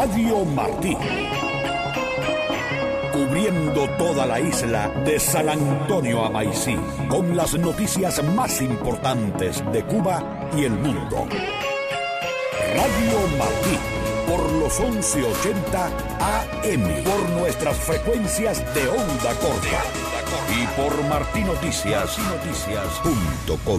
Radio Martí. Cubriendo toda la isla de San Antonio a Maicí, con las noticias más importantes de Cuba y el mundo. Radio Martí, por los 1180 AM, por nuestras frecuencias de onda corta y por martinoticias.com.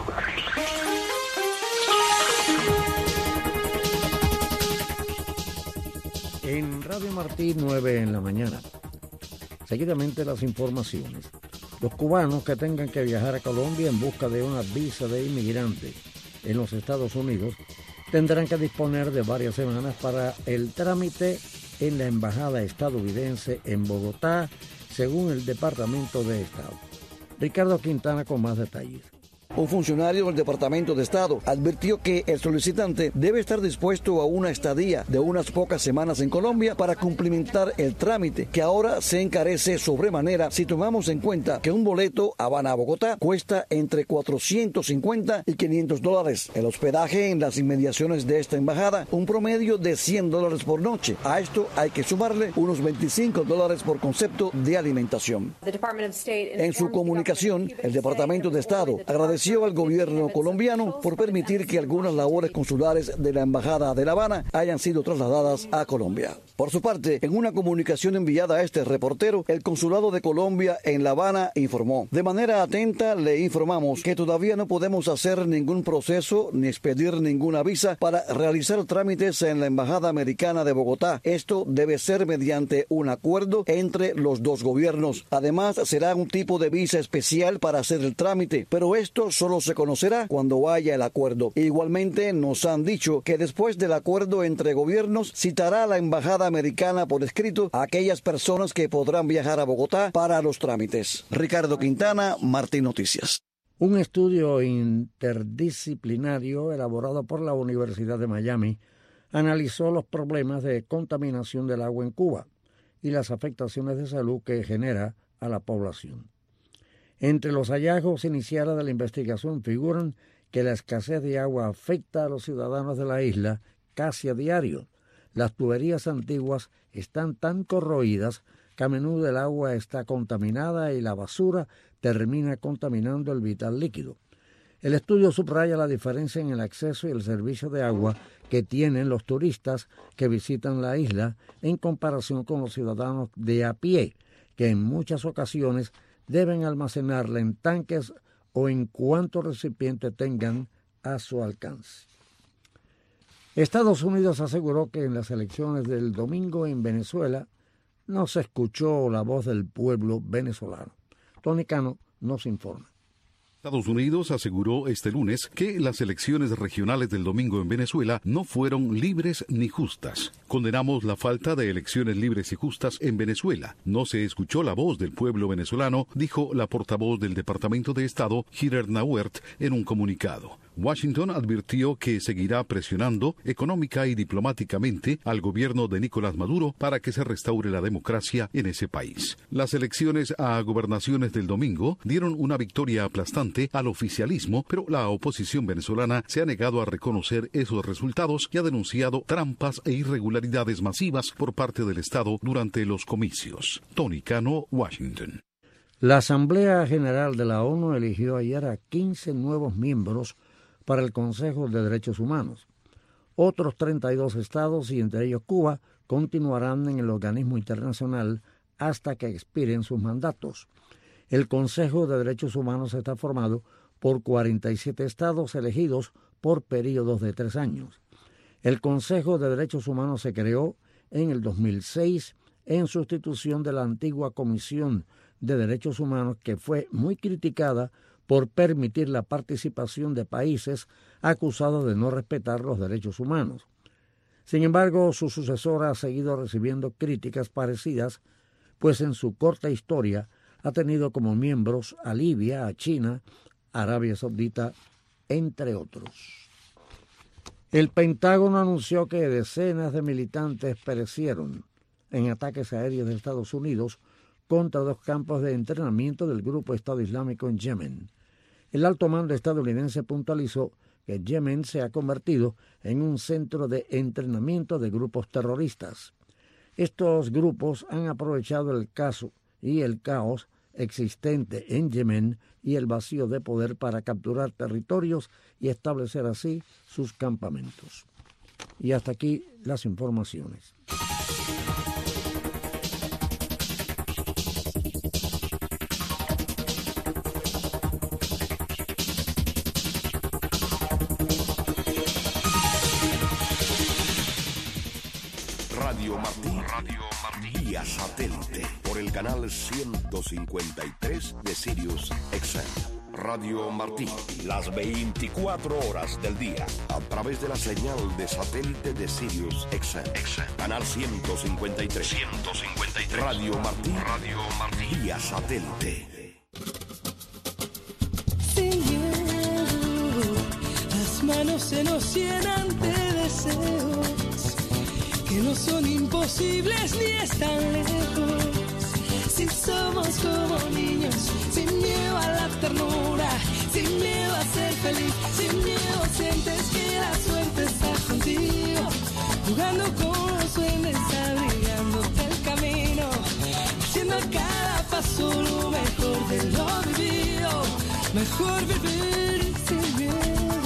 En Radio Martí, 9 en la mañana. Seguidamente las informaciones. Los cubanos que tengan que viajar a Colombia en busca de una visa de inmigrante en los Estados Unidos tendrán que disponer de varias semanas para el trámite en la embajada estadounidense en Bogotá, según el Departamento de Estado. Ricardo Quintana con más detalles. Un funcionario del Departamento de Estado advirtió que el solicitante debe estar dispuesto a una estadía de unas pocas semanas en Colombia para cumplimentar el trámite, que ahora se encarece sobremanera si tomamos en cuenta que un boleto Habana a Bogotá cuesta entre $450 y $500. El hospedaje en las inmediaciones de esta embajada, un promedio de $100 por noche. A esto hay que sumarle unos $25 por concepto de alimentación. En su comunicación, el Departamento de Estado agradeció al gobierno colombiano por permitir que algunas labores consulares de la Embajada de La Habana hayan sido trasladadas a Colombia. Por su parte, en una comunicación enviada a este reportero, el Consulado de Colombia en La Habana informó: de manera atenta le informamos que todavía no podemos hacer ningún proceso ni expedir ninguna visa para realizar trámites en la Embajada Americana de Bogotá. Esto debe ser mediante un acuerdo entre los dos gobiernos. Además, será un tipo de visa especial para hacer el trámite, pero esto solo se conocerá cuando haya el acuerdo. Igualmente nos han dicho que después del acuerdo entre gobiernos citará a la embajada americana por escrito a aquellas personas que podrán viajar a Bogotá para los trámites. Ricardo Quintana, Martín Noticias. Un estudio interdisciplinario elaborado por la Universidad de Miami analizó los problemas de contaminación del agua en Cuba y las afectaciones de salud que genera a la población. Entre los hallazgos iniciales de la investigación figuran que la escasez de agua afecta a los ciudadanos de la isla casi a diario. Las tuberías antiguas están tan corroídas que a menudo el agua está contaminada y la basura termina contaminando el vital líquido. El estudio subraya la diferencia en el acceso y el servicio de agua que tienen los turistas que visitan la isla en comparación con los ciudadanos de a pie, que en muchas ocasiones deben almacenarla en tanques o en cuantos recipientes tengan a su alcance. Estados Unidos aseguró que en las elecciones del domingo en Venezuela no se escuchó la voz del pueblo venezolano. Tony Cano nos informa. Estados Unidos aseguró este lunes que las elecciones regionales del domingo en Venezuela no fueron libres ni justas. Condenamos la falta de elecciones libres y justas en Venezuela. No se escuchó la voz del pueblo venezolano, dijo la portavoz del Departamento de Estado, Heather Nauert, en un comunicado. Washington advirtió que seguirá presionando económica y diplomáticamente al gobierno de Nicolás Maduro para que se restaure la democracia en ese país. Las elecciones a gobernaciones del domingo dieron una victoria aplastante al oficialismo, pero la oposición venezolana se ha negado a reconocer esos resultados y ha denunciado trampas e irregularidades masivas por parte del Estado durante los comicios. Tony Cano, Washington. La Asamblea General de la ONU eligió ayer a 15 nuevos miembros para el Consejo de Derechos Humanos. Otros 32 estados, y entre ellos Cuba, continuarán en el organismo internacional hasta que expiren sus mandatos. El Consejo de Derechos Humanos está formado por 47 estados elegidos por períodos de 3 años. El Consejo de Derechos Humanos se creó en el 2006 en sustitución de la antigua Comisión de Derechos Humanos, que fue muy criticada por permitir la participación de países acusados de no respetar los derechos humanos. Sin embargo, su sucesora ha seguido recibiendo críticas parecidas, pues en su corta historia ha tenido como miembros a Libia, a China, Arabia Saudita, entre otros. El Pentágono anunció que decenas de militantes perecieron en ataques aéreos de Estados Unidos contra 2 campos de entrenamiento del grupo Estado Islámico en Yemen. El alto mando estadounidense puntualizó que Yemen se ha convertido en un centro de entrenamiento de grupos terroristas. Estos grupos han aprovechado el caso y el caos existente en Yemen y el vacío de poder para capturar territorios y establecer así sus campamentos. Y hasta aquí las informaciones. Radio Martí vía satélite por el canal 153 de Sirius XM. Radio Martí, las 24 horas del día, a través de la señal de satélite de Sirius XM. Canal 153. Radio Martí vía satélite. Sin miedo, las manos se nos llenan de deseos que no son imposibles ni están lejos. Si somos como niños, sin miedo a la ternura, sin miedo a ser feliz, sin miedo sientes que la suerte está contigo, jugando con los duendes, abrigándote el camino, haciendo a cada paso lo mejor de lo vivido, mejor vivir sin miedo.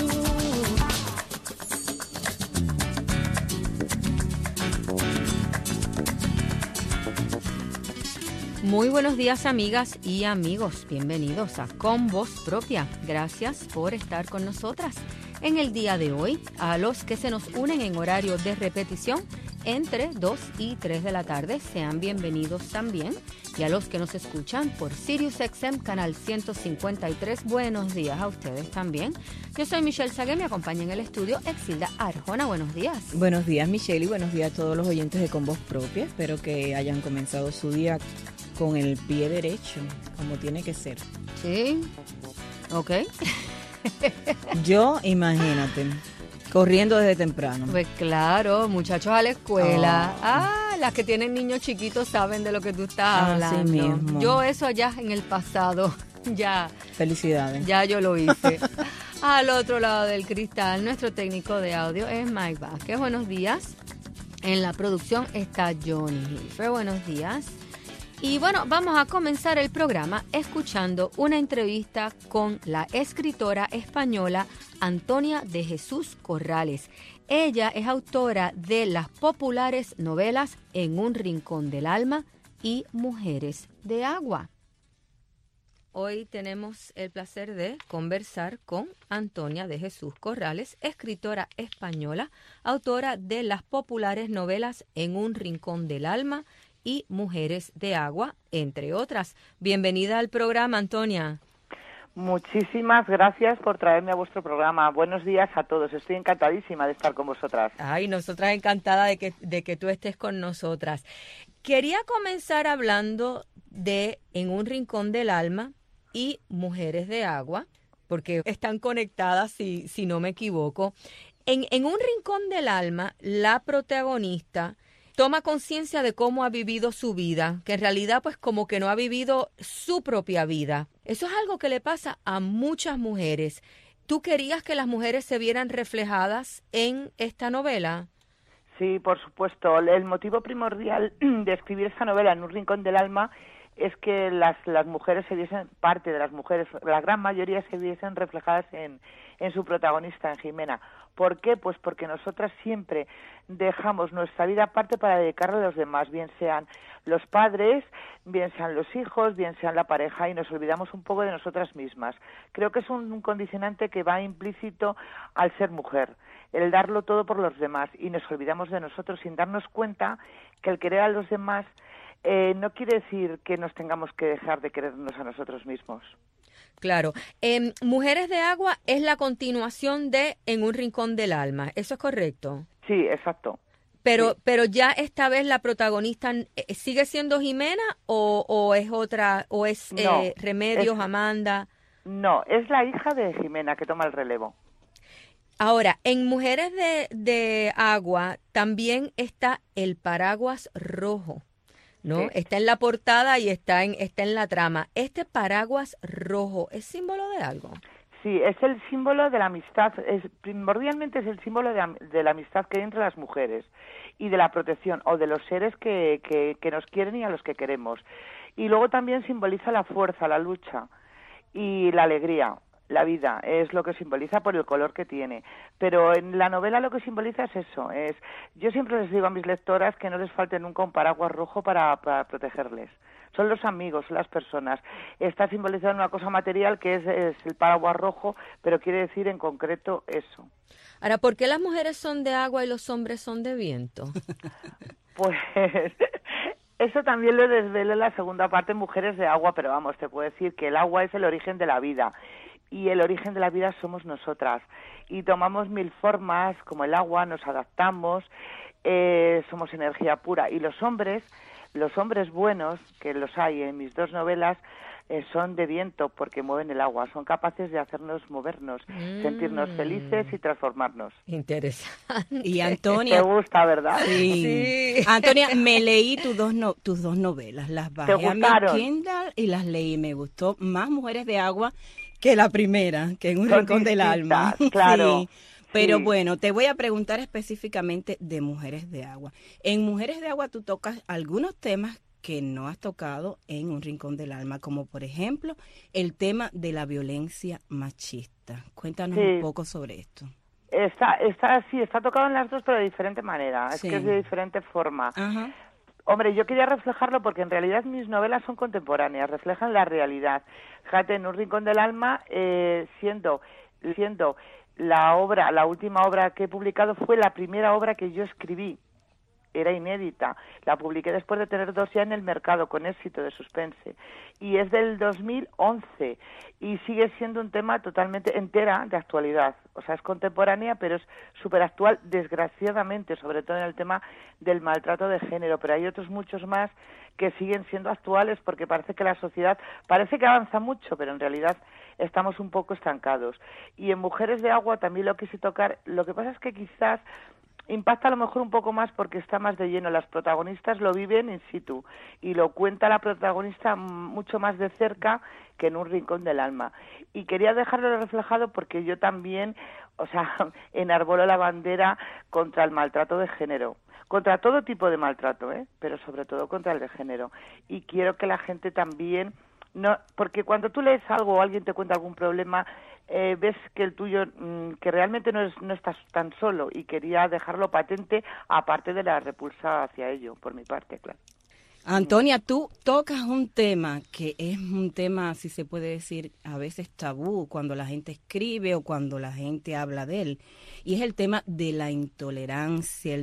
Muy buenos días, amigas y amigos. Bienvenidos a Con Voz Propia. Gracias por estar con nosotras en el día de hoy. A los que se nos unen en horario de repetición entre 2 y 3 de la tarde, sean bienvenidos también. Y a los que nos escuchan por Sirius XM, canal 153, buenos días a ustedes también. Yo soy Michelle Sagué, me acompaña en el estudio Exilda Arjona. Buenos días. Buenos días, Michelle, y buenos días a todos los oyentes de Con Voz Propia. Espero que hayan comenzado su día con el pie derecho, como tiene que ser. Sí, ok. Yo, imagínate, corriendo desde temprano. Pues claro, muchachos a la escuela. Las que tienen niños chiquitos saben de lo que tú estás hablando. Así mismo. Yo eso allá en el pasado, ya. Felicidades. Ya yo lo hice. Al otro lado del cristal, nuestro técnico de audio es Mike Vázquez. Buenos días. En la producción está Johnny Hilfer. Buenos días. Y bueno, vamos a comenzar el programa escuchando una entrevista con la escritora española Antonia de Jesús Corrales. Ella es autora de las populares novelas En un rincón del alma y Mujeres de agua. Hoy tenemos el placer de conversar con Antonia de Jesús Corrales, escritora española, autora de las populares novelas En un rincón del alma y Mujeres de agua, entre otras. Bienvenida al programa, Antonia. Muchísimas gracias por traerme a vuestro programa. Buenos días a todos. Estoy encantadísima de estar con vosotras. Ay, nosotras encantadas de que tú estés con nosotras. Quería comenzar hablando de En un rincón del alma y Mujeres de agua, porque están conectadas, si no me equivoco. En un rincón del alma, la protagonista toma conciencia de cómo ha vivido su vida, que en realidad pues como que no ha vivido su propia vida. Eso es algo que le pasa a muchas mujeres. ¿Tú querías que las mujeres se vieran reflejadas en esta novela? Sí, por supuesto. El motivo primordial de escribir esta novela En un rincón del alma es que las mujeres se viesen, parte de las mujeres, la gran mayoría se viesen reflejadas en su protagonista, en Jimena. ¿Por qué? Pues porque nosotras siempre dejamos nuestra vida aparte para dedicarla a los demás, bien sean los padres, bien sean los hijos, bien sean la pareja, y nos olvidamos un poco de nosotras mismas. Creo que es un condicionante que va implícito al ser mujer, el darlo todo por los demás, y nos olvidamos de nosotros sin darnos cuenta que el querer a los demás no quiere decir que nos tengamos que dejar de querernos a nosotros mismos. Claro. Mujeres de agua es la continuación de En un rincón del alma. ¿Eso es correcto? Sí, exacto. Pero ya esta vez la protagonista sigue siendo Jimena o es otra, o es No, Remedios, Amanda. No, es la hija de Jimena que toma el relevo. Ahora, en Mujeres de agua también está el paraguas rojo, ¿no? Sí. Está en la portada y está en la trama. ¿Este paraguas rojo es símbolo de algo? Sí, es el símbolo de la amistad, primordialmente es el símbolo de la amistad que hay entre las mujeres y de la protección o de los seres que nos quieren y a los que queremos. Y luego también simboliza la fuerza, la lucha y la alegría. La vida es lo que simboliza por el color que tiene, pero en la novela lo que simboliza es eso, yo siempre les digo a mis lectoras que no les falte nunca un paraguas rojo para protegerles. Son los amigos, son las personas. Está simbolizado en una cosa material que es el paraguas rojo, pero quiere decir en concreto eso. Ahora, ¿por qué las mujeres son de agua y los hombres son de viento? Pues eso también lo desvelo en la segunda parte, Mujeres de Agua, pero vamos, te puedo decir que el agua es el origen de la vida. Y el origen de la vida somos nosotras. Y tomamos 1000 formas, como el agua, nos adaptamos, somos energía pura. Y los hombres buenos, que los hay en mis 2 novelas, son de viento porque mueven el agua, son capaces de hacernos movernos, sentirnos felices y transformarnos. Interesante. Y Antonia, te gusta, ¿verdad? Sí. Antonia, me leí tus dos novelas, las bajé a mi Kindle y las leí. Me gustó más Mujeres de Agua que la primera, que en un rincón del alma. Claro. Sí. Pero bueno, te voy a preguntar específicamente de Mujeres de Agua. En Mujeres de Agua tú tocas algunos temas que no has tocado en Un Rincón del Alma, como por ejemplo el tema de la violencia machista. Cuéntanos un poco sobre esto. Está tocado en las dos, pero de diferente manera, es que es de diferente forma. Ajá. Hombre, yo quería reflejarlo porque en realidad mis novelas son contemporáneas, reflejan la realidad. Fíjate, en Un Rincón del Alma, siendo la última obra que he publicado, fue la primera obra que yo escribí. Era inédita. La publiqué después de tener 2 ya en el mercado, con éxito, de suspense. Y es del 2011 y sigue siendo un tema totalmente entera de actualidad. O sea, es contemporánea, pero es súper actual, desgraciadamente, sobre todo en el tema del maltrato de género. Pero hay otros muchos más que siguen siendo actuales porque parece que la sociedad, parece que avanza mucho, pero en realidad estamos un poco estancados. Y en Mujeres de Agua también lo quise tocar. Lo que pasa es que quizás impacta a lo mejor un poco más porque está más de lleno. Las protagonistas lo viven in situ y lo cuenta la protagonista mucho más de cerca que en Un Rincón del Alma. Y quería dejarlo reflejado porque yo también, enarbolo la bandera contra el maltrato de género, contra todo tipo de maltrato, pero sobre todo contra el de género. Y quiero que la gente también, porque cuando tú lees algo o alguien te cuenta algún problema, ves que el tuyo, que realmente no estás tan solo, y quería dejarlo patente, aparte de la repulsa hacia ello, por mi parte, claro. Antonia, tú tocas un tema que es un tema, si se puede decir, a veces tabú cuando la gente escribe o cuando la gente habla de él, y es el tema de la intolerancia,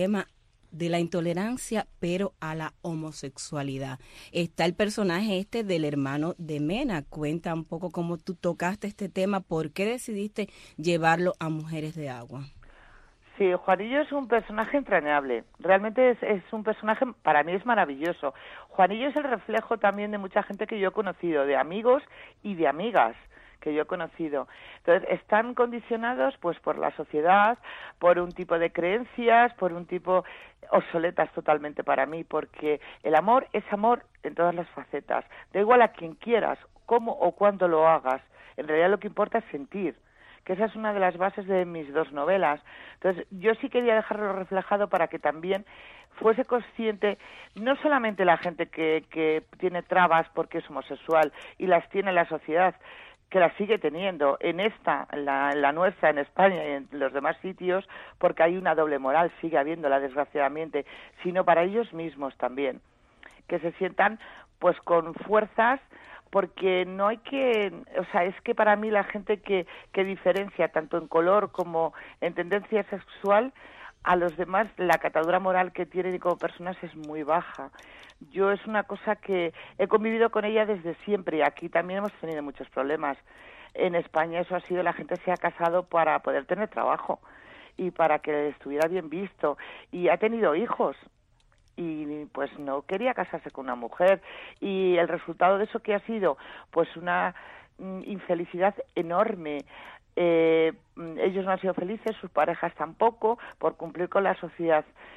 pero a la homosexualidad. Está el personaje del hermano de Mena. Cuenta un poco cómo tú tocaste este tema, por qué decidiste llevarlo a Mujeres de Agua. Sí, Juanillo es un personaje entrañable. Realmente es un personaje, para mí es maravilloso. Juanillo es el reflejo también de mucha gente que yo he conocido, de amigos y de amigas que yo he conocido. Entonces, están condicionados pues por la sociedad, por un tipo de creencias, por un tipo obsoletas totalmente para mí, porque el amor es amor en todas las facetas. Da igual a quien quieras, cómo o cuándo lo hagas. En realidad lo que importa es sentir, que esa es una de las bases de mis 2 novelas. Entonces, yo sí quería dejarlo reflejado para que también fuese consciente, no solamente la gente que tiene trabas porque es homosexual y las tiene la sociedad, que la sigue teniendo en la nuestra, en España y en los demás sitios, porque hay una doble moral, sigue habiéndola desgraciadamente, sino para ellos mismos también, que se sientan pues con fuerzas, porque no hay que, es que para mí la gente que diferencia tanto en color como en tendencia sexual a los demás, la catadura moral que tienen como personas es muy baja. Yo es una cosa que he convivido con ella desde siempre y aquí también hemos tenido muchos problemas. En España eso ha sido, la gente se ha casado para poder tener trabajo y para que estuviera bien visto, y ha tenido hijos y pues no quería casarse con una mujer, y el resultado de eso que ha sido pues una infelicidad enorme. Ellos no han sido felices, sus parejas tampoco, por cumplir con la sociedad.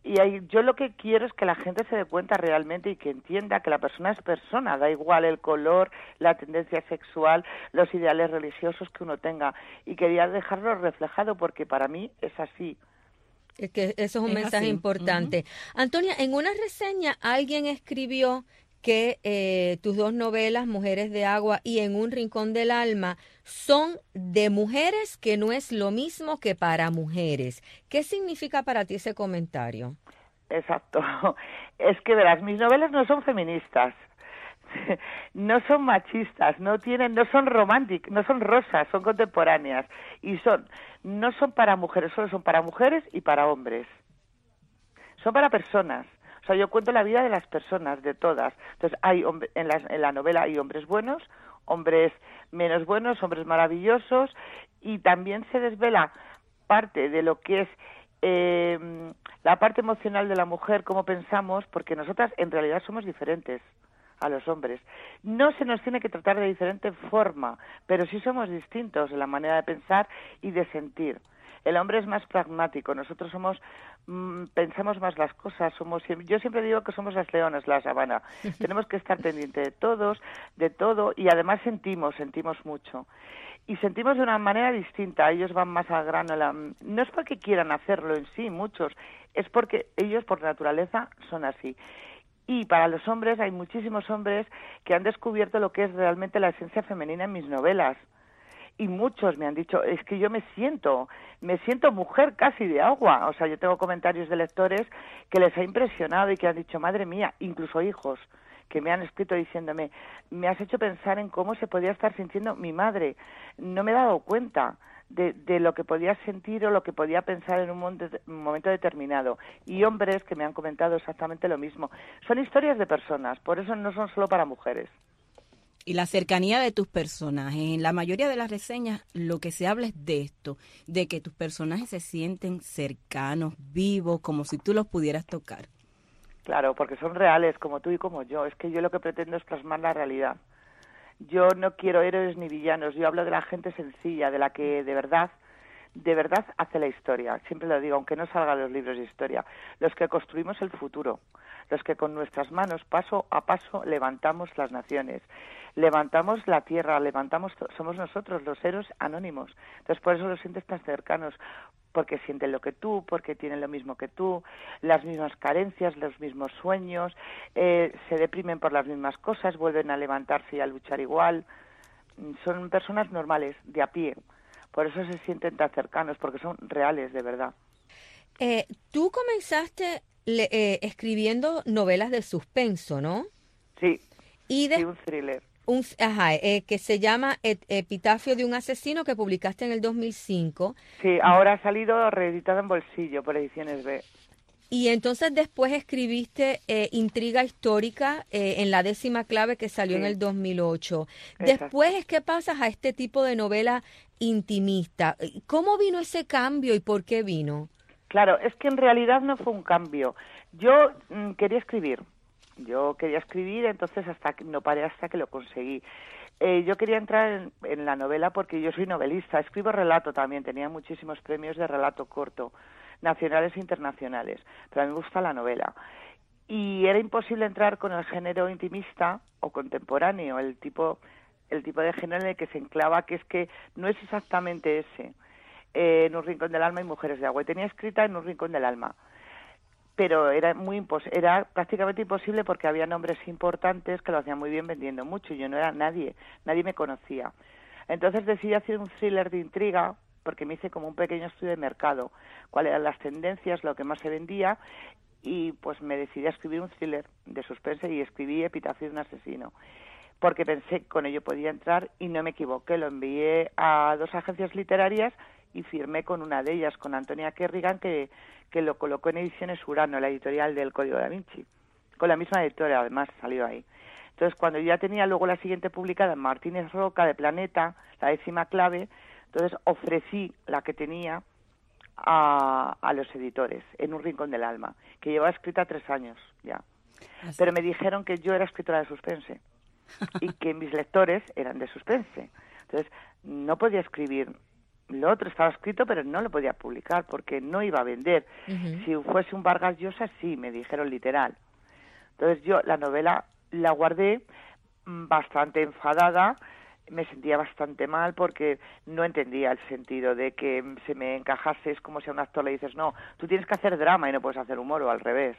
Y yo lo que quiero es que la gente se dé cuenta realmente y que entienda que la persona es persona, da igual el color, la tendencia sexual, los ideales religiosos que uno tenga. Y quería dejarlo reflejado porque para mí es así. Es que eso es un mensaje así. importante. Antonia, en una reseña alguien escribió que tus dos novelas, Mujeres de Agua y En un Rincón del Alma, son de mujeres, que no es lo mismo que para mujeres. ¿Qué significa para ti ese comentario? Exacto. Es que, verás, mis novelas no son feministas, no son machistas, no son románticas, no son rosas, son contemporáneas y no son para mujeres, solo son para mujeres y para hombres. Son para personas. O sea, yo cuento la vida de las personas, de todas. Entonces, en la novela hay hombres buenos, hombres menos buenos, hombres maravillosos, y también se desvela parte de lo que es la parte emocional de la mujer, cómo pensamos, porque nosotras en realidad somos diferentes a los hombres. No se nos tiene que tratar de diferente forma, pero sí somos distintos en la manera de pensar y de sentir. El hombre es más pragmático, nosotros pensamos más las cosas, yo siempre digo que somos las leonas, la sabana. Tenemos que estar pendientes de todo, y además sentimos mucho. Y sentimos de una manera distinta, ellos van más al grano. No es porque quieran hacerlo en sí, muchos, es porque ellos por naturaleza son así. Y para los hombres, hay muchísimos hombres que han descubierto lo que es realmente la esencia femenina en mis novelas. Y muchos me han dicho, es que yo me siento mujer casi de agua. O sea, yo tengo comentarios de lectores que les ha impresionado y que han dicho, madre mía, incluso hijos que me han escrito diciéndome, me has hecho pensar en cómo se podía estar sintiendo mi madre. No me he dado cuenta de lo que podía sentir o lo que podía pensar en un momento determinado. Y hombres que me han comentado exactamente lo mismo. Son historias de personas, por eso no son solo para mujeres. Y la cercanía de tus personajes. En la mayoría de las reseñas lo que se habla es de esto, de que tus personajes se sienten cercanos, vivos, como si tú los pudieras tocar. Claro, porque son reales, como tú y como yo. Es que yo lo que pretendo es plasmar la realidad. Yo no quiero héroes ni villanos, yo hablo de la gente sencilla, de la que de verdad hace la historia. Siempre lo digo, aunque no salgan los libros de historia. Los que construimos el futuro, los que con nuestras manos, paso a paso, levantamos las naciones, levantamos la tierra, somos nosotros, los héroes anónimos. Entonces, por eso los sientes tan cercanos, porque sienten lo que tú, porque tienen lo mismo que tú, las mismas carencias, los mismos sueños, se deprimen por las mismas cosas, vuelven a levantarse y a luchar igual. Son personas normales, de a pie. Por eso se sienten tan cercanos, porque son reales, de verdad. Tú comenzaste escribiendo novelas de suspenso, ¿no? Sí, sí, un thriller. Que se llama Epitafio de un asesino, que publicaste en el 2005. Sí, ahora ha salido reeditado en bolsillo por Ediciones B. Y entonces después escribiste Intriga Histórica en La Décima Clave, que salió en el 2008. Exacto. Después es que pasas a este tipo de novela intimista. ¿Cómo vino ese cambio y por qué vino? Claro, es que en realidad no fue un cambio. Yo quería escribir, entonces no paré hasta que lo conseguí. Yo quería entrar en la novela porque yo soy novelista, escribo relato también, tenía muchísimos premios de relato corto, nacionales e internacionales, pero a mí me gusta la novela. Y era imposible entrar con el género intimista o contemporáneo, el tipo de género en el que se enclava, que es que no es exactamente ese. En un rincón del alma y Mujeres de Agua. Y tenía escrita En un rincón del alma. Pero era prácticamente imposible porque había nombres importantes que lo hacían muy bien vendiendo mucho y yo no era nadie me conocía. Entonces decidí hacer un thriller de intriga porque me hice como un pequeño estudio de mercado, cuáles eran las tendencias, lo que más se vendía, y pues me decidí a escribir un thriller de suspense y escribí Epitafio de un asesino, porque pensé que con ello podía entrar y no me equivoqué. Lo envié a 2 agencias literarias y firmé con una de ellas, con Antonia Kerrigan, que lo colocó en Ediciones Urano, la editorial del Código Da Vinci. Con la misma editora, además, salió ahí. Entonces, cuando yo ya tenía luego la siguiente publicada en Martínez Roca, de Planeta, La Décima Clave, entonces ofrecí la que tenía a los editores, En un rincón del alma, que llevaba escrita 3 años ya. Así. Pero me dijeron que yo era escritora de suspense y que mis lectores eran de suspense. Entonces, no podía escribir lo otro estaba escrito, pero no lo podía publicar porque no iba a vender. Si fuese un Vargas Llosa, sí, me dijeron literal. Entonces yo la novela la guardé bastante enfadada, me sentía bastante mal porque no entendía el sentido de que se me encajase. Es como si a un actor le dices, no, tú tienes que hacer drama y no puedes hacer humor, o al revés.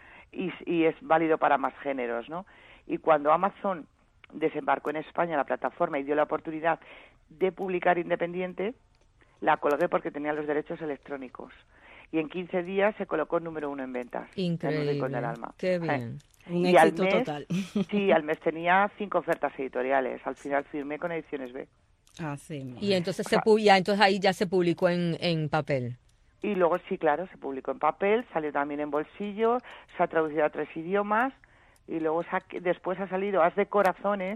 Y es válido para más géneros, ¿no? Y cuando Amazon desembarcó en España la plataforma y dio la oportunidad de publicar independiente, la colgué porque tenía los derechos electrónicos. Y en 15 días se colocó número 1 en ventas. Increíble. En un rincón del alma. Qué bien. Un y éxito al mes, total. Sí, al mes tenía 5 ofertas editoriales. Al final firmé con Ediciones B. Así. Y entonces entonces ahí ya se publicó en papel. Y luego sí, claro, se publicó en papel, salió también en bolsillo, se ha traducido a 3 idiomas y luego después ha salido Haz de Corazones,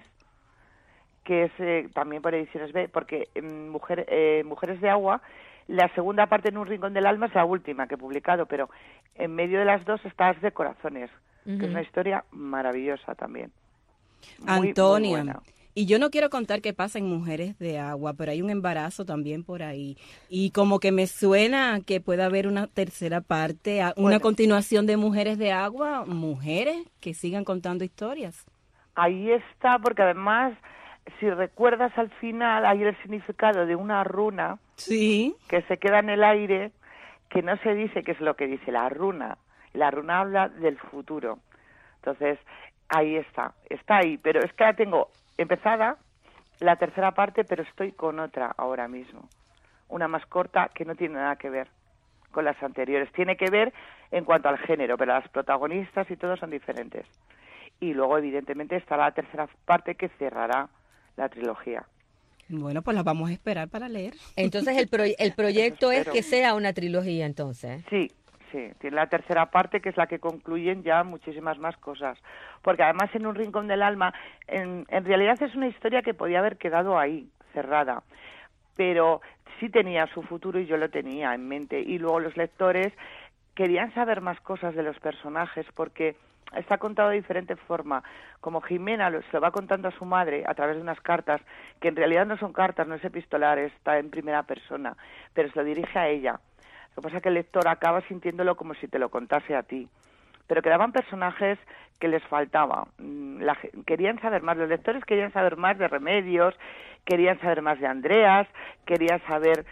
que es también por Ediciones B, porque Mujeres de Agua, la segunda parte en un rincón del alma es la última que he publicado, pero en medio de las dos está Haz de Corazones, que es una historia maravillosa también. Antonia, muy buena. Y yo no quiero contar qué pasa en Mujeres de Agua, pero hay un embarazo también por ahí. Y como que me suena que pueda haber una tercera parte, una continuación de Mujeres de Agua, mujeres que sigan contando historias. Ahí está, porque además, si recuerdas al final, hay el significado de una runa Sí. que se queda en el aire, que no se dice qué es lo que dice la runa. La runa habla del futuro. Entonces, ahí está ahí. Pero es que la tengo empezada, la tercera parte, pero estoy con otra ahora mismo. Una más corta que no tiene nada que ver con las anteriores. Tiene que ver en cuanto al género, pero las protagonistas y todo son diferentes. Y luego, evidentemente, estará la tercera parte que cerrará la trilogía. Bueno, pues la vamos a esperar para leer. Entonces el proyecto es que sea una trilogía, entonces. Sí, tiene la tercera parte, que es la que concluyen ya muchísimas más cosas. Porque además en Un Rincón del Alma, en realidad es una historia que podía haber quedado ahí, cerrada. Pero sí tenía su futuro y yo lo tenía en mente. Y luego los lectores querían saber más cosas de los personajes porque está contado de diferente forma. Como Jimena se lo va contando a su madre a través de unas cartas, que en realidad no son cartas, no es epistolar, está en primera persona, pero se lo dirige a ella. Lo que pasa es que el lector acaba sintiéndolo como si te lo contase a ti. Pero quedaban personajes que les faltaba. Querían saber más, los lectores querían saber más de Remedios, querían saber más de Andreas, querían saber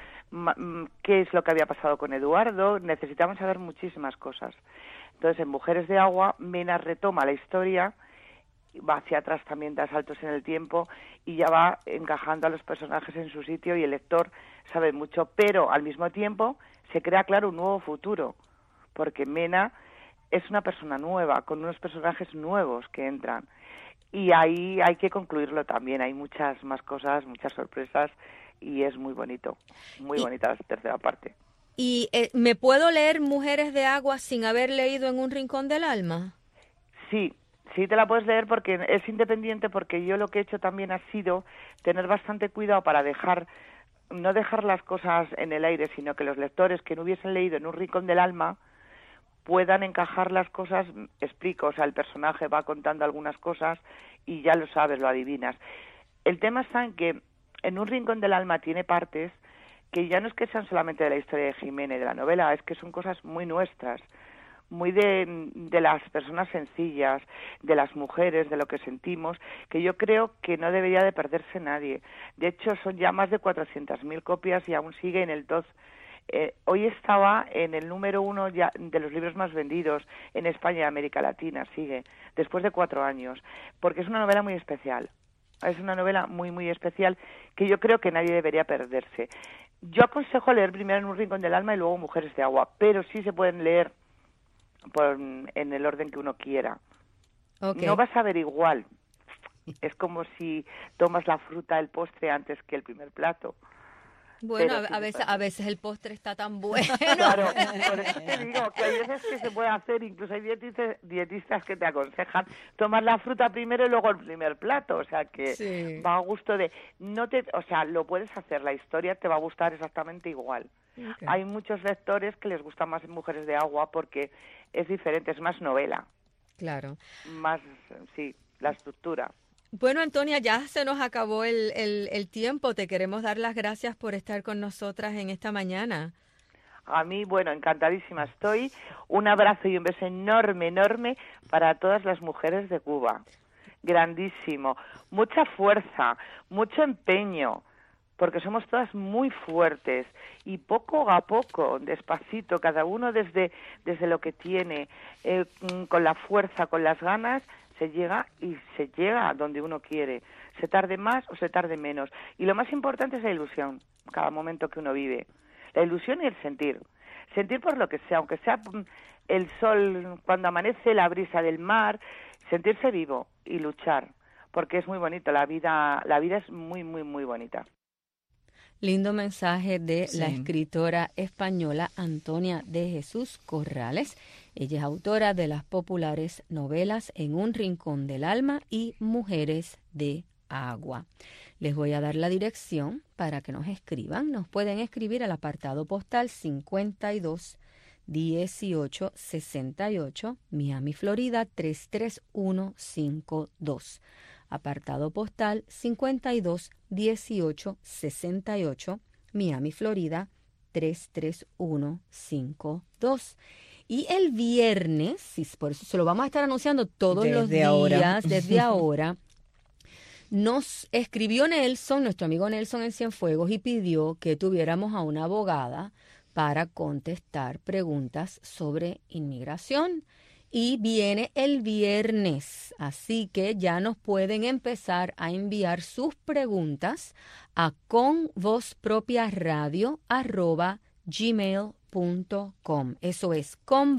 qué es lo que había pasado con Eduardo, necesitaban saber muchísimas cosas. Entonces, en Mujeres de Agua, Mena retoma la historia, va hacia atrás también, da saltos en el tiempo y ya va encajando a los personajes en su sitio y el lector sabe mucho, pero al mismo tiempo se crea, claro, un nuevo futuro, porque Mena es una persona nueva, con unos personajes nuevos que entran. Y ahí hay que concluirlo también, hay muchas más cosas, muchas sorpresas y es muy bonito, muy bonita la tercera parte. ¿Y me puedo leer Mujeres de Agua sin haber leído En un Rincón del Alma? Sí te la puedes leer porque es independiente, porque yo lo que he hecho también ha sido tener bastante cuidado para no dejar las cosas en el aire, sino que los lectores que no hubiesen leído En un Rincón del Alma puedan encajar las cosas. Explico, o sea, el personaje va contando algunas cosas y ya lo sabes, lo adivinas. El tema está en que En un Rincón del Alma tiene partes que ya no es que sean solamente de la historia de Jimena y de la novela, es que son cosas muy nuestras, muy de las personas sencillas, de las mujeres, de lo que sentimos, que yo creo que no debería de perderse nadie. De hecho, son ya más de 400.000 copias y aún sigue en el top. Hoy estaba en el número 1 ya de los libros más vendidos en España y América Latina, sigue, después de 4 años, porque es una novela muy especial. Es una novela muy, muy especial que yo creo que nadie debería perderse. Yo aconsejo leer primero En un Rincón del Alma y luego Mujeres de Agua, pero sí se pueden leer en el orden que uno quiera. Okay. No vas a ver igual. Es como si tomas la fruta, el postre antes que el primer plato. Bueno, a veces el postre está tan bueno. Claro, por eso te digo que hay veces que se puede hacer, incluso hay dietistas que te aconsejan tomar la fruta primero y luego el primer plato, o sea que sí. Va a gusto de... o sea, lo puedes hacer, la historia te va a gustar exactamente igual. Okay. Hay muchos lectores que les gusta más Mujeres de Agua porque es diferente, es más novela. Claro. Más, sí, la estructura. Bueno, Antonia, ya se nos acabó el tiempo. Te queremos dar las gracias por estar con nosotras en esta mañana. A mí, bueno, encantadísima estoy. Un abrazo y un beso enorme, enorme para todas las mujeres de Cuba. Grandísimo. Mucha fuerza, mucho empeño, porque somos todas muy fuertes y poco a poco, despacito, cada uno desde lo que tiene, con la fuerza, con las ganas, se llega a donde uno quiere. Se tarde más o se tarde menos. Y lo más importante es la ilusión, cada momento que uno vive. La ilusión y el sentir. Sentir por lo que sea, aunque sea el sol cuando amanece, la brisa del mar, sentirse vivo y luchar, porque es muy bonito, la vida es muy, muy, muy bonita. Lindo mensaje de la escritora española Antonia de Jesús Corrales. Ella es autora de las populares novelas En un rincón del alma y Mujeres de Agua. Les voy a dar la dirección para que nos escriban. Nos pueden escribir al apartado postal 521868, Miami, Florida 33152. Apartado postal 521868, Miami, Florida 33152. Y el viernes, por eso se lo vamos a estar anunciando todos los días desde ahora, nos escribió Nelson, nuestro amigo Nelson en Cienfuegos, y pidió que tuviéramos a una abogada para contestar preguntas sobre inmigración. Y viene el viernes, así que ya nos pueden empezar a enviar sus preguntas a convozpropiaradio@gmail.com. Eso es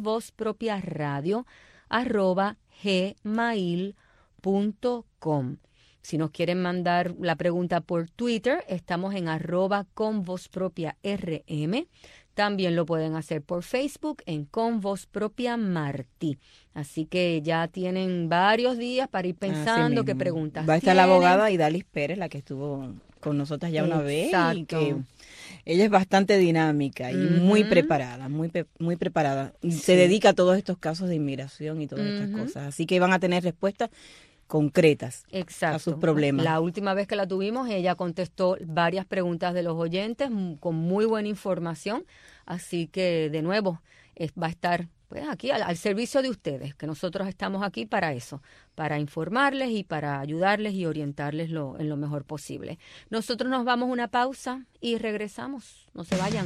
convozpropiaradio@gmail.com. Si nos quieren mandar la pregunta por Twitter, estamos en @convozpropiarm. También lo pueden hacer por Facebook en Con Voz Propia Martí. Así que ya tienen varios días para ir pensando qué preguntas va a estar la abogada Idalis Pérez, la que estuvo con nosotras ya una vez. Y que ella es bastante dinámica y muy preparada, muy preparada. Y se dedica a todos estos casos de inmigración y todas estas cosas. Así que van a tener respuestas concretas a sus problemas. La última vez que la tuvimos, ella contestó varias preguntas de los oyentes con muy buena información, así que de nuevo va a estar pues aquí al servicio de ustedes, que nosotros estamos aquí para eso, para informarles y para ayudarles y orientarles en lo mejor posible. Nosotros nos vamos a una pausa y regresamos, no se vayan.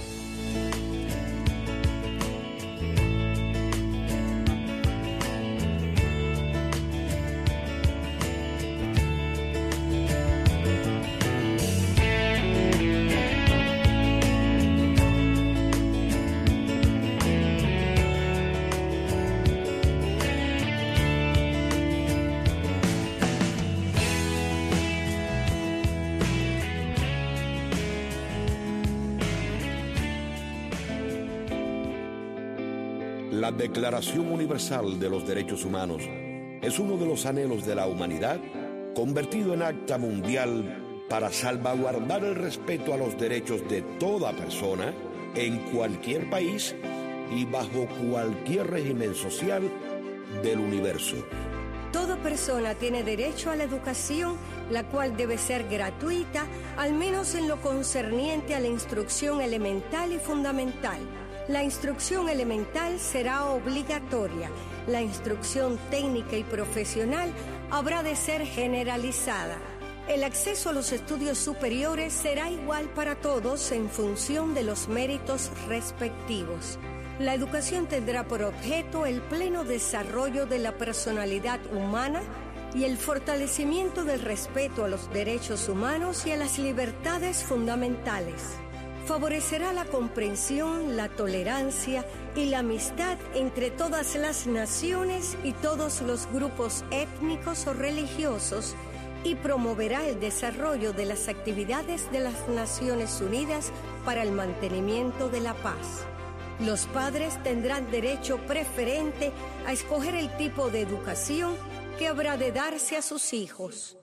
La Declaración Universal de los Derechos Humanos es uno de los anhelos de la humanidad convertido en acta mundial para salvaguardar el respeto a los derechos de toda persona en cualquier país y bajo cualquier régimen social del universo. Toda persona tiene derecho a la educación, la cual debe ser gratuita, al menos en lo concerniente a la instrucción elemental y fundamental. La instrucción elemental será obligatoria. La instrucción técnica y profesional habrá de ser generalizada. El acceso a los estudios superiores será igual para todos en función de los méritos respectivos. La educación tendrá por objeto el pleno desarrollo de la personalidad humana y el fortalecimiento del respeto a los derechos humanos y a las libertades fundamentales. Favorecerá la comprensión, la tolerancia y la amistad entre todas las naciones y todos los grupos étnicos o religiosos y promoverá el desarrollo de las actividades de las Naciones Unidas para el mantenimiento de la paz. Los padres tendrán derecho preferente a escoger el tipo de educación que habrá de darse a sus hijos.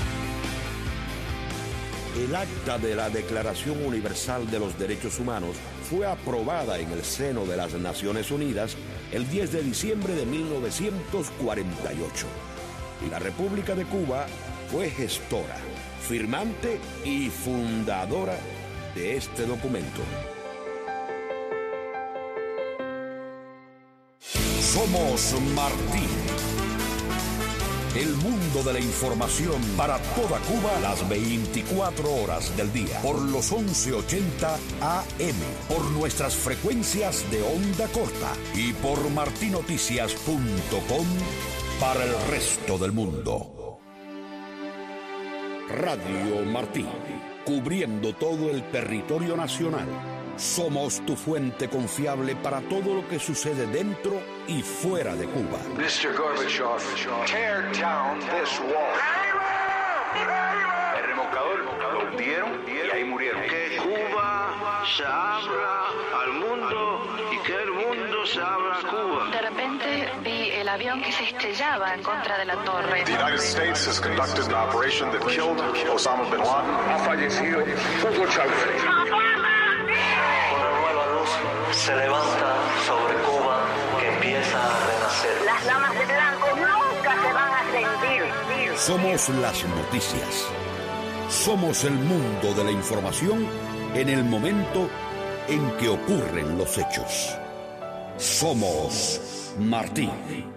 El acta de la Declaración Universal de los Derechos Humanos fue aprobada en el seno de las Naciones Unidas el 10 de diciembre de 1948. La República de Cuba fue gestora, firmante y fundadora de este documento. Somos Martí. El mundo de la información para toda Cuba las 24 horas del día. Por los 1180 AM. Por nuestras frecuencias de onda corta. Y por martinoticias.com para el resto del mundo. Radio Martí. Cubriendo todo el territorio nacional. Somos tu fuente confiable para todo lo que sucede dentro y fuera de Cuba. Mr. Gorbachev, tear down this wall. El remolcador lo hundieron y ahí murieron. Que Cuba se abra al mundo y que el mundo se abra a Cuba. De repente vi el avión que se estrellaba en contra de la torre. The United States has conducted an operation that killed Osama bin Laden. Ha fallecido Hugo Chávez. Se levanta sobre Cuba que empieza a renacer. Las damas de blanco nunca se van a rendir. Somos las noticias. Somos el mundo de la información en el momento en que ocurren los hechos. Somos Martí.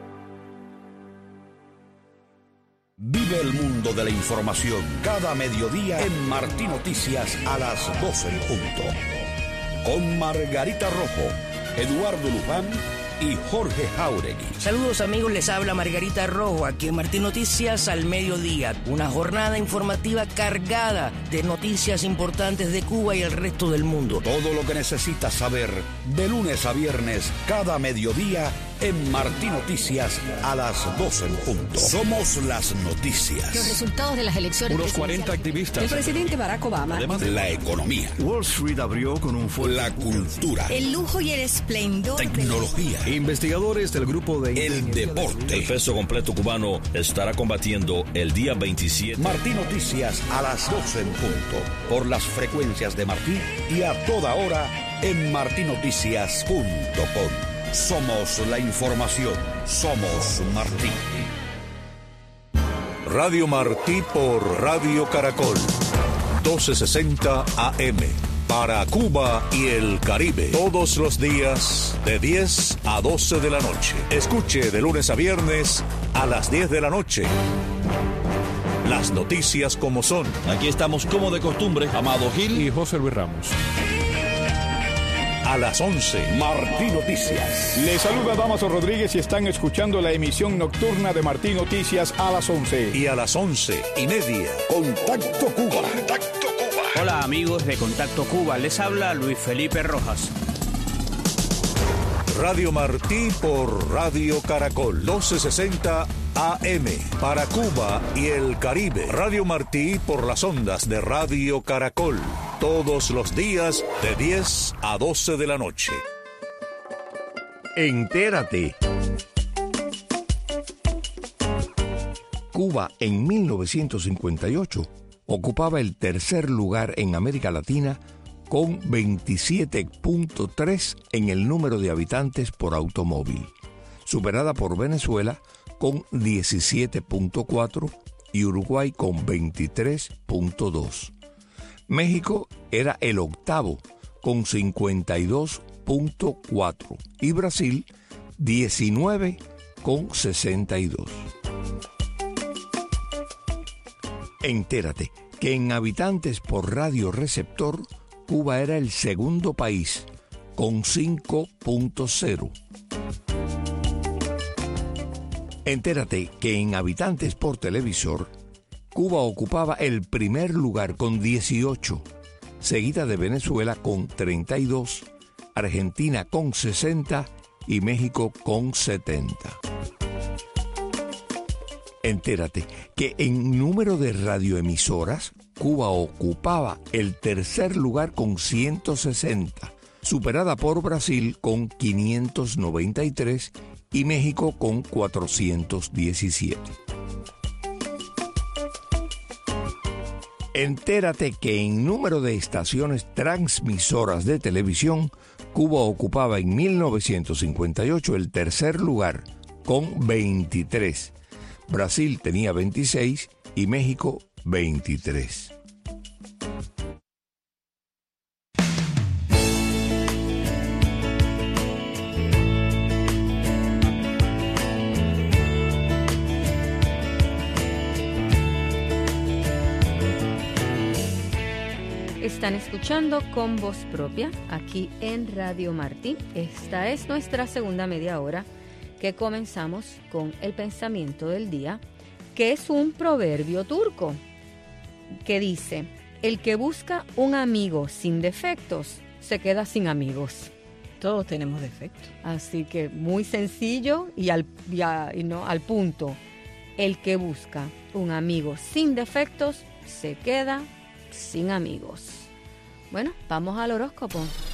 Vive el mundo de la información cada mediodía en Martí Noticias a las 12 en punto. Con Margarita Rojo, Eduardo Luján y Jorge Jauregui. Saludos amigos, les habla Margarita Rojo, aquí en Martí Noticias al mediodía. Una jornada informativa cargada de noticias importantes de Cuba y el resto del mundo. Todo lo que necesitas saber de lunes a viernes cada mediodía en Martí Noticias a las 12 en punto. Somos las noticias. Los resultados de las elecciones. Unos 40 activistas. El presidente Barack Obama. Además, la economía. Wall Street abrió con un fuerte. La cultura. El lujo y el esplendor. Tecnología. Investigadores del grupo de... El deporte. El peso completo cubano estará combatiendo el día 27. Martí Noticias a las 12 en punto. Por las frecuencias de Martí y a toda hora en martinoticias.com. Somos la información. Somos Martí. Radio Martí por Radio Caracol. 1260 AM. Para Cuba y el Caribe. Todos los días de 10 a 12 de la noche. Escuche de lunes a viernes a las 10 de la noche. Las noticias como son. Aquí estamos como de costumbre. Amado Gil y José Luis Ramos. A las 11. Martí Noticias. Les saluda Damaso Rodríguez y están escuchando la emisión nocturna de Martí Noticias a las 11. Y a las 11:30. Contacto Cuba. Contacto Cuba. Hola amigos de Contacto Cuba, les habla Luis Felipe Rojas. Radio Martí por Radio Caracol. 1260 AM. Para Cuba y el Caribe. Radio Martí por las ondas de Radio Caracol. Todos los días de 10 a 12 de la noche. Entérate. Cuba en 1958 ocupaba el tercer lugar en América Latina con 27.3 en el número de habitantes por automóvil, superada por Venezuela con 17.4 y Uruguay con 23.2. México era el octavo con 52.4 y Brasil 19 con 62. Entérate que en habitantes por radioreceptor, Cuba era el segundo país con 5.0. Entérate que en habitantes por televisor, Cuba ocupaba el primer lugar con 18, seguida de Venezuela con 32, Argentina con 60 y México con 70. Entérate que en número de radioemisoras, Cuba ocupaba el tercer lugar con 160, superada por Brasil con 593 y México con 417. Entérate que en número de estaciones transmisoras de televisión, Cuba ocupaba en 1958 el tercer lugar con 23, Brasil tenía 26 y México 23. Están escuchando Con Voz Propia aquí en Radio Martí. Esta es nuestra segunda media hora que comenzamos con el pensamiento del día, que es un proverbio turco que dice: el que busca un amigo sin defectos se queda sin amigos. Todos tenemos defectos. Así que muy sencillo y al punto. El que busca un amigo sin defectos se queda sin amigos. Bueno, vamos al horóscopo.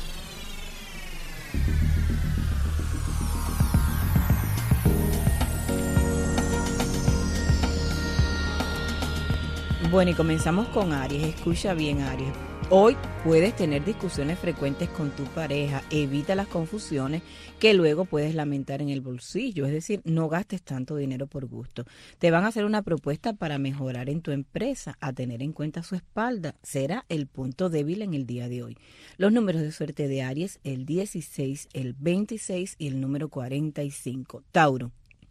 Bueno, y comenzamos con Aries. Escucha bien, Aries. Hoy puedes tener discusiones frecuentes con tu pareja. Evita las confusiones que luego puedes lamentar en el bolsillo. Es decir, no gastes tanto dinero por gusto. Te van a hacer una propuesta para mejorar en tu empresa. A tener en cuenta su espalda. Será el punto débil en el día de hoy. Los números de suerte de Aries: el 16, el 26 y el número 45. Tauro.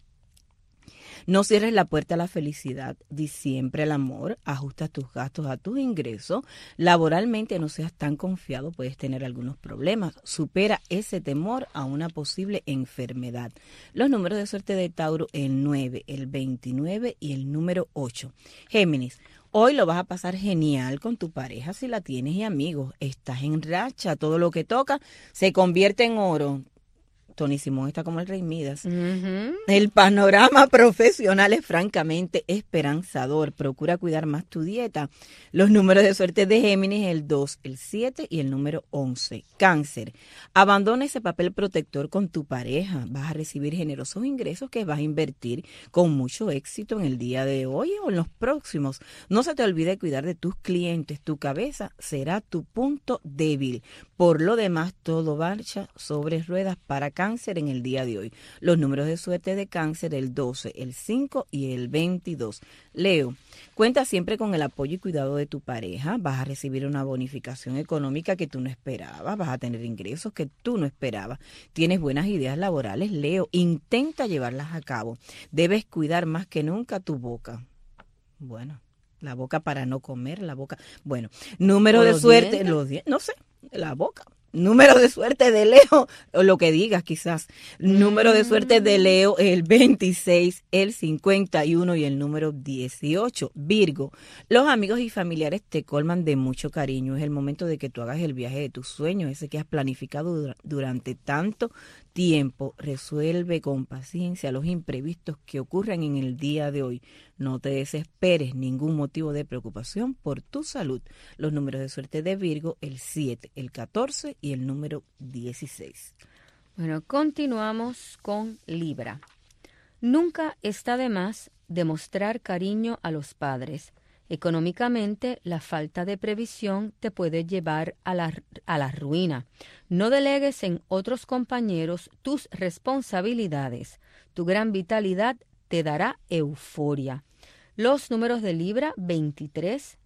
No cierres la puerta a la felicidad, di siempre al amor, ajusta tus gastos a tus ingresos. Laboralmente no seas tan confiado, puedes tener algunos problemas. Supera ese temor a una posible enfermedad. Los números de suerte de Tauro: el 9, el 29 y el número 8. Géminis. Hoy lo vas a pasar genial con tu pareja si la tienes y amigos. Estás en racha, todo lo que toca se convierte en oro. Tony Simón está como el Rey Midas. El panorama profesional es francamente esperanzador. Procura cuidar más tu dieta. Los números de suerte de Géminis: el 2, el 7 y el número 11. Cáncer. Abandona ese papel protector con tu pareja. Vas a recibir generosos ingresos que vas a invertir con mucho éxito en el día de hoy o en los próximos. No se te olvide cuidar de tus clientes. Tu cabeza será tu punto débil. Por lo demás, todo marcha sobre ruedas para Cáncer en el día de hoy. Los números de suerte de Cáncer: el 12, el 5 y el 22. Leo. Cuenta siempre con el apoyo y cuidado de tu pareja. Vas a recibir una bonificación económica que tú no esperabas. Vas a tener ingresos que tú no esperabas. Tienes buenas ideas laborales, Leo. Intenta llevarlas a cabo. Debes cuidar más que nunca tu boca. Bueno, la boca para no comer, la boca. Bueno, número de suerte. Los dientes, no sé, la boca. Número de suerte de Leo, o lo que digas quizás. Número de suerte de Leo: el 26, el 51 y el número 18. Virgo. Los amigos y familiares te colman de mucho cariño. Es el momento de que tú hagas el viaje de tus sueños, ese que has planificado durante tanto tiempo. Resuelve con paciencia los imprevistos que ocurren en el día de hoy. No te desesperes, ningún motivo de preocupación por tu salud. Los números de suerte de Virgo: el 7, el 14 y el número 16. Bueno, continuamos con Libra. Nunca está de más demostrar cariño a los padres. Económicamente, la falta de previsión te puede llevar a la ruina. No delegues en otros compañeros tus responsabilidades. Tu gran vitalidad te dará euforia. Los números de Libra: 23,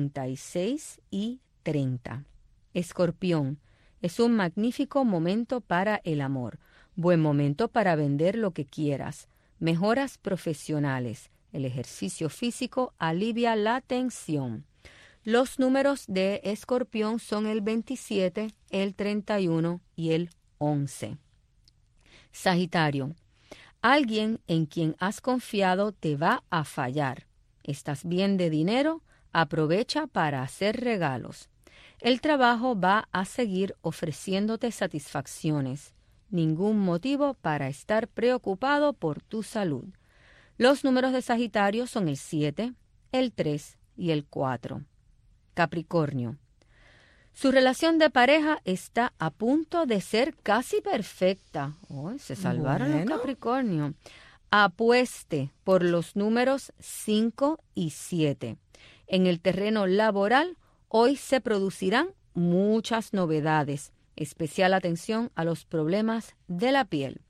36 y 30. Escorpión. Es un magnífico momento para el amor. Buen momento para vender lo que quieras. Mejoras profesionales. El ejercicio físico alivia la tensión. Los números de Escorpión son el 27, el 31 y el 11. Sagitario. Alguien en quien has confiado te va a fallar. ¿Estás bien de dinero? Aprovecha para hacer regalos. El trabajo va a seguir ofreciéndote satisfacciones. Ningún motivo para estar preocupado por tu salud. Los números de Sagitario son el 7, el 3 y el 4. Capricornio. Su relación de pareja está a punto de ser casi perfecta. Se salvaron los Capricornio. Apueste por los números 5 y 7. En el terreno laboral, hoy se producirán muchas novedades. Especial atención a los problemas de la piel.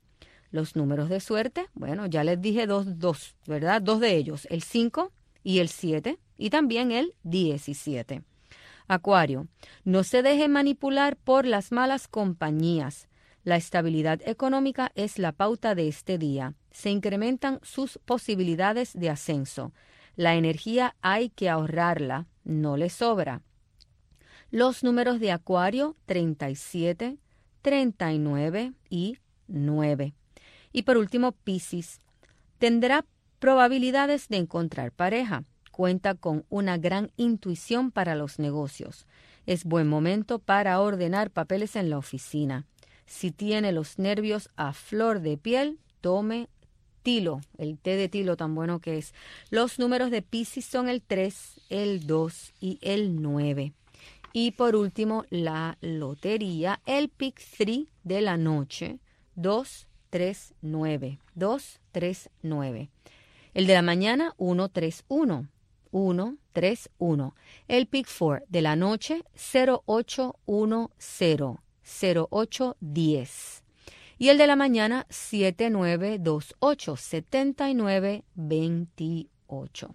Los números de suerte, bueno, ya les dije dos, ¿verdad? 2 de ellos, el 5 y el 7, y también el 17. Acuario, no se deje manipular por las malas compañías. La estabilidad económica es la pauta de este día. Se incrementan sus posibilidades de ascenso. La energía hay que ahorrarla, no le sobra. Los números de Acuario, 37, 39 y 9. Y por último, Piscis, tendrá probabilidades de encontrar pareja. Cuenta con una gran intuición para los negocios. Es buen momento para ordenar papeles en la oficina. Si tiene los nervios a flor de piel, tome tilo, el té de tilo tan bueno que es. Los números de Piscis son el 3, el 2 y el 9. Y por último, la lotería, el Pick 3 de la noche, 239, 239. El de la mañana, 131, 131. El Pick 4 de la noche, 0810, 0810. Y el de la mañana, 7928, 7928.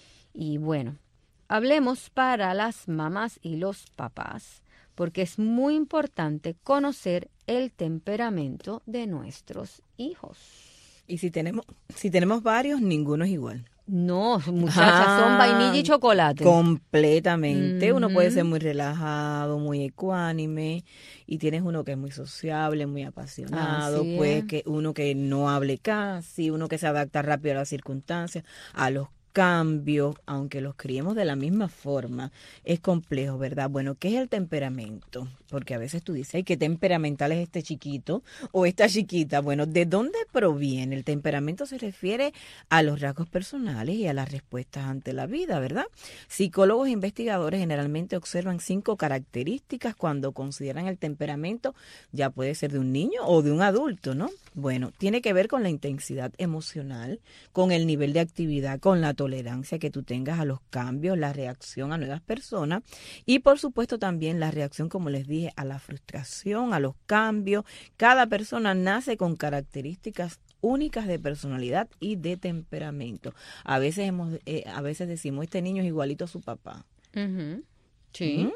Y bueno, hablemos para las mamás y los papás, porque es muy importante conocer el temperamento de nuestros hijos. Y si tenemos varios, ninguno es igual. No, muchachas, son vainilla y chocolate. Completamente. Uno puede ser muy relajado, muy ecuánime, y tienes uno que es muy sociable, muy apasionado, pues que uno que no hable casi, uno que se adapta rápido a las circunstancias, a los cambios, aunque los criemos de la misma forma, es complejo, ¿verdad? Bueno, ¿qué es el temperamento? Porque a veces tú dices, ay, qué temperamental es este chiquito o esta chiquita. Bueno, ¿de dónde proviene? El temperamento se refiere a los rasgos personales y a las respuestas ante la vida, ¿verdad? Psicólogos e investigadores generalmente observan 5 características cuando consideran el temperamento, ya puede ser de un niño o de un adulto, ¿no? Bueno, tiene que ver con la intensidad emocional, con el nivel de actividad, con la tolerancia que tú tengas a los cambios, la reacción a nuevas personas y por supuesto también la reacción, como les dije, a la frustración, a los cambios. Cada persona nace con características únicas de personalidad y de temperamento. A veces decimos, este niño es igualito a su papá. Uh-huh. Sí.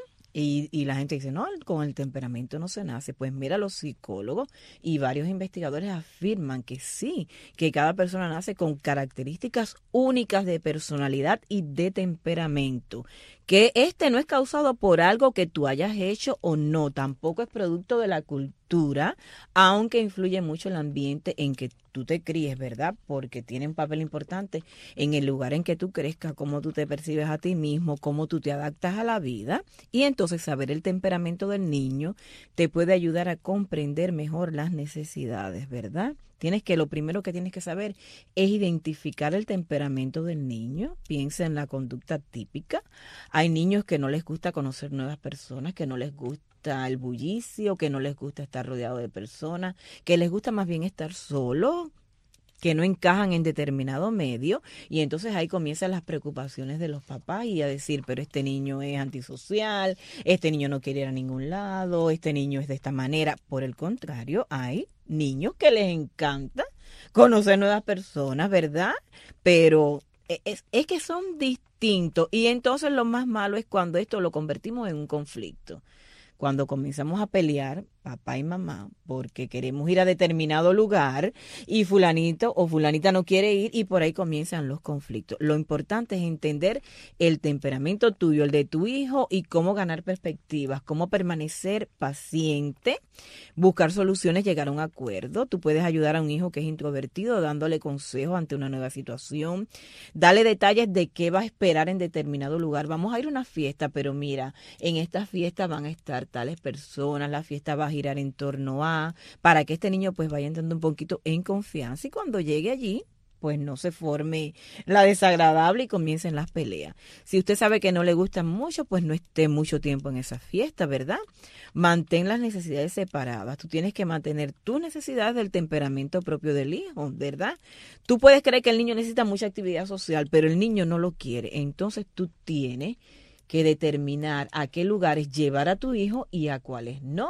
Y la gente dice, no, con el temperamento no se nace. Pues mira, los psicólogos y varios investigadores afirman que sí, que cada persona nace con características únicas de personalidad y de temperamento. Que no es causado por algo que tú hayas hecho o no, tampoco es producto de la cultura, aunque influye mucho el ambiente en que tú te críes, ¿verdad? Porque tiene un papel importante en el lugar en que tú crezcas, cómo tú te percibes a ti mismo, cómo tú te adaptas a la vida. Y entonces saber el temperamento del niño te puede ayudar a comprender mejor las necesidades, ¿verdad? Lo primero que tienes que saber es identificar el temperamento del niño. Piensa en la conducta típica. Hay niños que no les gusta conocer nuevas personas, que no les gusta el bullicio, que no les gusta estar rodeado de personas, que les gusta más bien estar solo, que no encajan en determinado medio, y entonces ahí comienzan las preocupaciones de los papás y a decir, pero este niño es antisocial, este niño no quiere ir a ningún lado, este niño es de esta manera. Por el contrario, hay niños que les encanta conocer nuevas personas, ¿verdad? Pero es que son distintos, y entonces lo más malo es cuando esto lo convertimos en un conflicto. Cuando comenzamos a pelear, papá y mamá, porque queremos ir a determinado lugar y fulanito o fulanita no quiere ir, y por ahí comienzan los conflictos. Lo importante es entender el temperamento tuyo, el de tu hijo, y cómo ganar perspectivas, cómo permanecer paciente, buscar soluciones, llegar a un acuerdo. Tú puedes ayudar a un hijo que es introvertido dándole consejos ante una nueva situación. Dale detalles de qué va a esperar en determinado lugar. Vamos a ir a una fiesta, pero mira, en esta fiesta van a estar tales personas, la fiesta va a girar en torno a, para que este niño pues vaya entrando un poquito en confianza, y cuando llegue allí pues no se forme la desagradable y comiencen las peleas. Si usted sabe que no le gustan mucho, pues no esté mucho tiempo en esa fiesta, ¿verdad? Mantén las necesidades separadas. Tú tienes que mantener tus necesidades del temperamento propio del hijo, ¿verdad? Tú puedes creer que el niño necesita mucha actividad social, pero el niño no lo quiere. Entonces tú tienes que determinar a qué lugares llevar a tu hijo y a cuáles no.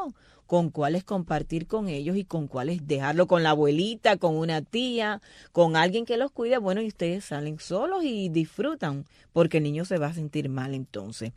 con cuáles compartir con ellos y con cuáles dejarlo con la abuelita, con una tía, con alguien que los cuide. Bueno, y ustedes salen solos y disfrutan, porque el niño se va a sentir mal entonces.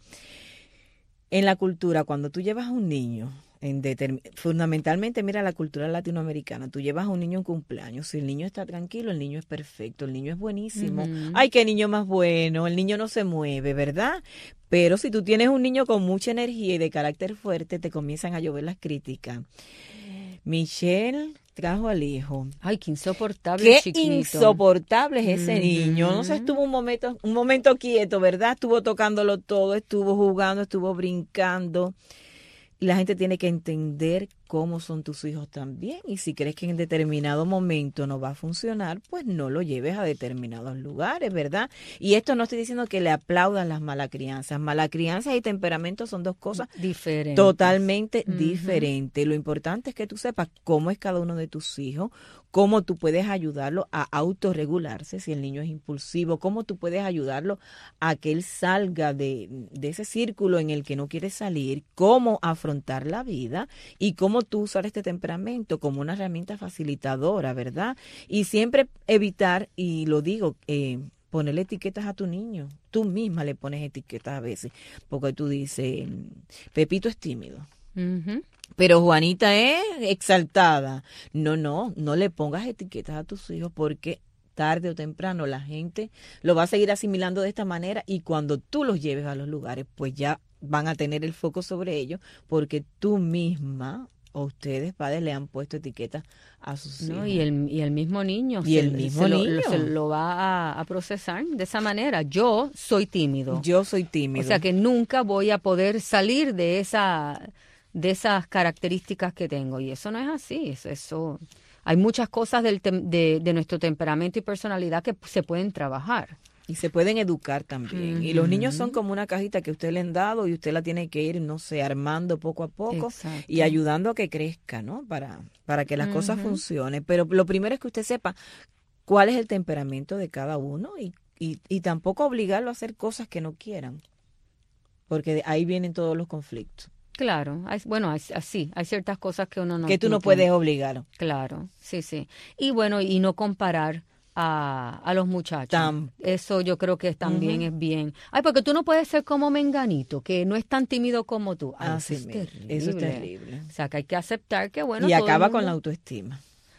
En la cultura, cuando tú llevas a un niño, fundamentalmente, mira la cultura latinoamericana, tú llevas a un niño en cumpleaños, si el niño está tranquilo, el niño es perfecto, el niño es buenísimo. Ay, qué niño más bueno, el niño no se mueve, ¿verdad? Pero si tú tienes un niño con mucha energía y de carácter fuerte, te comienzan a llover las críticas. Michelle trajo al hijo. Ay, qué insoportable. Qué chiquito. insoportable es ese niño. No sé, estuvo un momento quieto, ¿verdad? Estuvo tocándolo todo, estuvo jugando, estuvo brincando. Y la gente tiene que entender cómo son tus hijos también. Y si crees que en determinado momento no va a funcionar, pues no lo lleves a determinados lugares, ¿verdad? Y esto no estoy diciendo que le aplaudan las malas crianzas. Mala crianza y temperamento son dos cosas diferentes. Totalmente diferentes. Lo importante es que tú sepas cómo es cada uno de tus hijos, cómo tú puedes ayudarlo a autorregularse si el niño es impulsivo, cómo tú puedes ayudarlo a que él salga de ese círculo en el que no quiere salir, cómo afrontar la vida y cómo tú usar este temperamento como una herramienta facilitadora, ¿verdad? Y siempre evitar, y lo digo, ponerle etiquetas a tu niño. Tú misma le pones etiquetas a veces, porque tú dices, Pepito es tímido. Pero Juanita es exaltada. No le pongas etiquetas a tus hijos, porque tarde o temprano la gente lo va a seguir asimilando de esta manera, y cuando tú los lleves a los lugares, pues ya van a tener el foco sobre ellos, porque tú misma o ustedes padres le han puesto etiquetas a sus hijos. Y el mismo niño. Se lo va a procesar de esa manera. Yo soy tímido. O sea que nunca voy a poder salir de esas características que tengo, y eso no es así. Eso hay muchas cosas de nuestro temperamento y personalidad que se pueden trabajar y se pueden educar también. Y los niños son como una cajita que usted le han dado y usted la tiene que ir, no sé, armando poco a poco. Exacto. Y ayudando a que crezca, ¿no? Para que las cosas funcionen. Pero lo primero es que usted sepa cuál es el temperamento de cada uno, y tampoco obligarlo a hacer cosas que no quieran, porque de ahí vienen todos los conflictos. Claro, hay ciertas cosas que uno no... Que tú no puedes obligar. Claro, sí. Y bueno, y no comparar a los muchachos. Eso yo creo que también es bien. Ay, porque tú no puedes ser como Menganito, que no es tan tímido como tú. Ay, eso es terrible. O sea, que hay que aceptar que, bueno... Y acaba con la autoestima.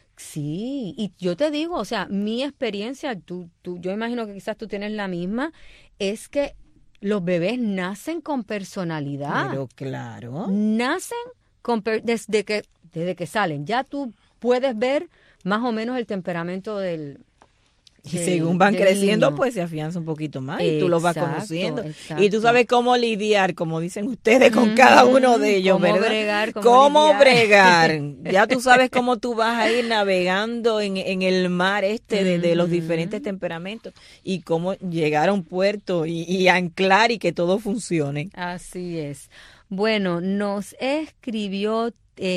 Sí, y yo te digo, o sea, mi experiencia, yo imagino que quizás tú tienes la misma, es que los bebés nacen con personalidad. Pero claro. Nacen desde que salen. Ya tú puedes ver más o menos el temperamento del Y según van creciendo, niño, pues se afianza un poquito más y tú los vas conociendo. Y tú sabes cómo lidiar, como dicen ustedes, con cada uno de ellos, ¿cómo ¿verdad? Bregar, ¿Cómo bregar? Ya tú sabes cómo tú vas a ir navegando en el mar de los diferentes temperamentos y cómo llegar a un puerto y anclar y que todo funcione. Así es. Bueno, nos escribió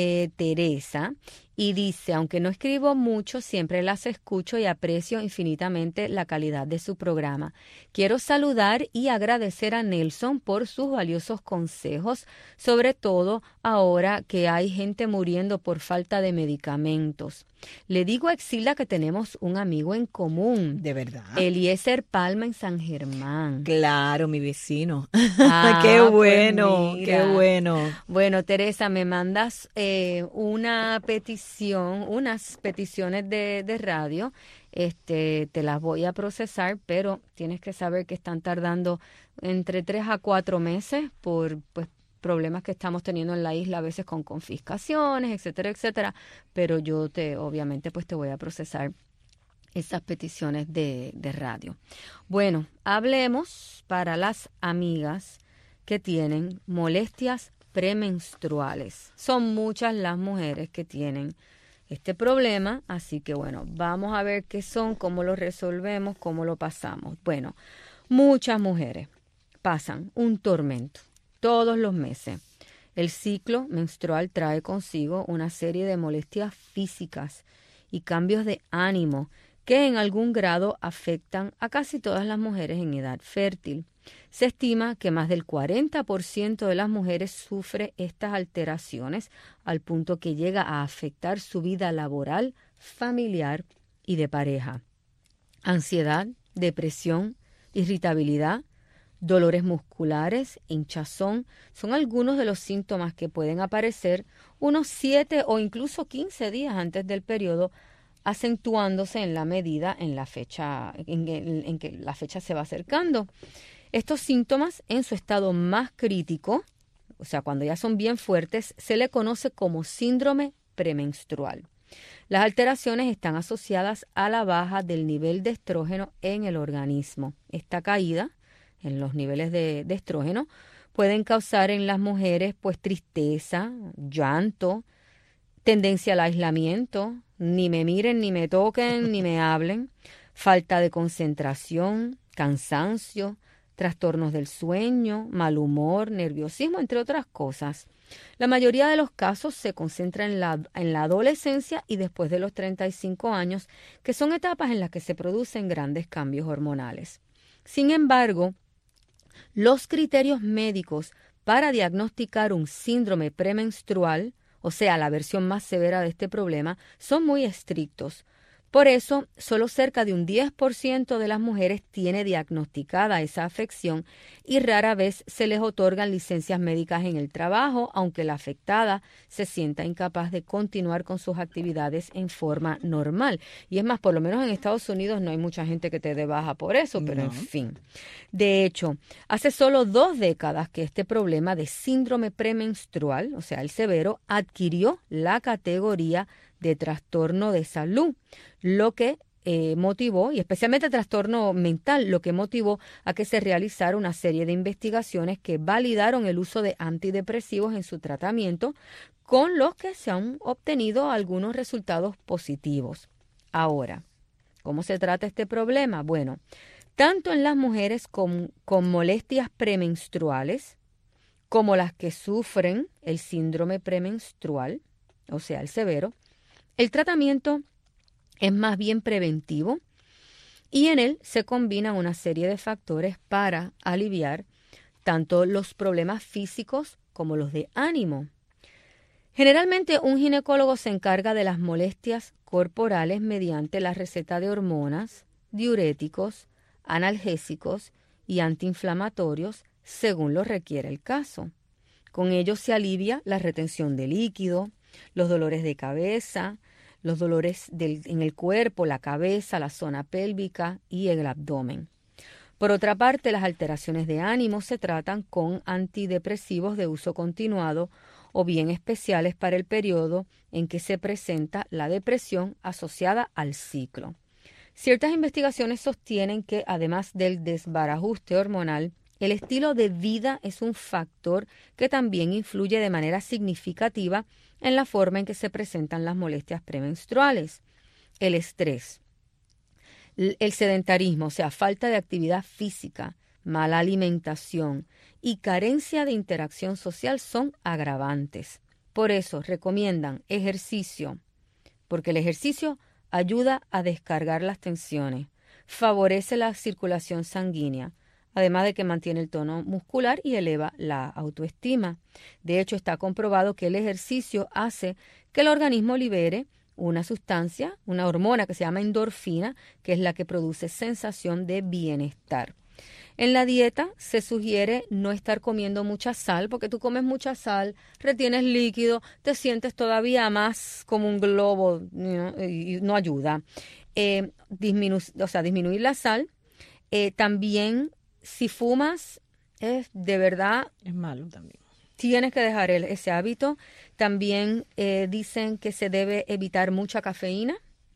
Teresa y dice, aunque no escribo mucho, siempre las escucho y aprecio infinitamente la calidad de su programa. Quiero saludar y agradecer a Nelson por sus valiosos consejos, sobre todo ahora que hay gente muriendo por falta de medicamentos. Le digo a Exila que tenemos un amigo en común. ¿De verdad? Eliezer Palma en San Germán. Claro, mi vecino. Ah, qué bueno, pues qué bueno. Bueno, Teresa, me mandas unas peticiones de radio. Te las voy a procesar, pero tienes que saber que están tardando entre 3 a 4 meses por problemas que estamos teniendo en la isla, a veces con confiscaciones, etcétera, etcétera, pero yo obviamente te voy a procesar esas peticiones de radio. Bueno, hablemos para las amigas que tienen molestias premenstruales. Son muchas las mujeres que tienen este problema, así que bueno, vamos a ver qué son, cómo lo resolvemos, cómo lo pasamos. Bueno, muchas mujeres pasan un tormento todos los meses. El ciclo menstrual trae consigo una serie de molestias físicas y cambios de ánimo que en algún grado afectan a casi todas las mujeres en edad fértil. Se estima que más del 40% de las mujeres sufre estas alteraciones al punto que llega a afectar su vida laboral, familiar y de pareja. Ansiedad, depresión, irritabilidad, dolores musculares, hinchazón, son algunos de los síntomas que pueden aparecer unos 7 o incluso 15 días antes del periodo, acentuándose en la medida en que la fecha se va acercando. Estos síntomas, en su estado más crítico, o sea, cuando ya son bien fuertes, se le conoce como síndrome premenstrual. Las alteraciones están asociadas a la baja del nivel de estrógeno en el organismo. Esta caída en los niveles de estrógeno pueden causar en las mujeres pues tristeza, llanto, tendencia al aislamiento, ni me miren, ni me toquen, ni me hablen, falta de concentración, cansancio, trastornos del sueño, mal humor, nerviosismo, entre otras cosas. La mayoría de los casos se concentra en la adolescencia y después de los 35 años, que son etapas en las que se producen grandes cambios hormonales. Sin embargo, los criterios médicos para diagnosticar un síndrome premenstrual, o sea, la versión más severa de este problema, son muy estrictos. Por eso, solo cerca de un 10% de las mujeres tiene diagnosticada esa afección y rara vez se les otorgan licencias médicas en el trabajo, aunque la afectada se sienta incapaz de continuar con sus actividades en forma normal. Y es más, por lo menos en Estados Unidos no hay mucha gente que te dé baja por eso, pero en fin. De hecho, hace solo 2 décadas que este problema de síndrome premenstrual, o sea, el severo, adquirió la categoría de trastorno de salud, lo que motivó, y especialmente trastorno mental, lo que motivó a que se realizara una serie de investigaciones que validaron el uso de antidepresivos en su tratamiento, con los que se han obtenido algunos resultados positivos. Ahora, ¿cómo se trata este problema? Bueno, tanto en las mujeres con molestias premenstruales como las que sufren el síndrome premenstrual, o sea, el severo, el tratamiento es más bien preventivo y en él se combinan una serie de factores para aliviar tanto los problemas físicos como los de ánimo. Generalmente un ginecólogo se encarga de las molestias corporales mediante la receta de hormonas, diuréticos, analgésicos y antiinflamatorios según lo requiere el caso. Con ello se alivia la retención de líquido, los dolores de cabeza, los dolores en el cuerpo, la cabeza, la zona pélvica y el abdomen. Por otra parte, las alteraciones de ánimo se tratan con antidepresivos de uso continuado o bien especiales para el periodo en que se presenta la depresión asociada al ciclo. Ciertas investigaciones sostienen que, además del desbarajuste hormonal, el estilo de vida es un factor que también influye de manera significativa en la forma en que se presentan las molestias premenstruales. El estrés, el sedentarismo, o sea, falta de actividad física, mala alimentación y carencia de interacción social son agravantes. Por eso recomiendan ejercicio, porque el ejercicio ayuda a descargar las tensiones, favorece la circulación sanguínea, además de que mantiene el tono muscular y eleva la autoestima. De hecho, está comprobado que el ejercicio hace que el organismo libere una sustancia, una hormona que se llama endorfina, que es la que produce sensación de bienestar. En la dieta se sugiere no estar comiendo mucha sal, porque tú comes mucha sal, retienes líquido, te sientes todavía más como un globo, y no ayuda. Disminuir la sal. También, si fumas, de verdad es malo también. Tienes que dejar ese hábito. También dicen que se debe evitar mucha cafeína,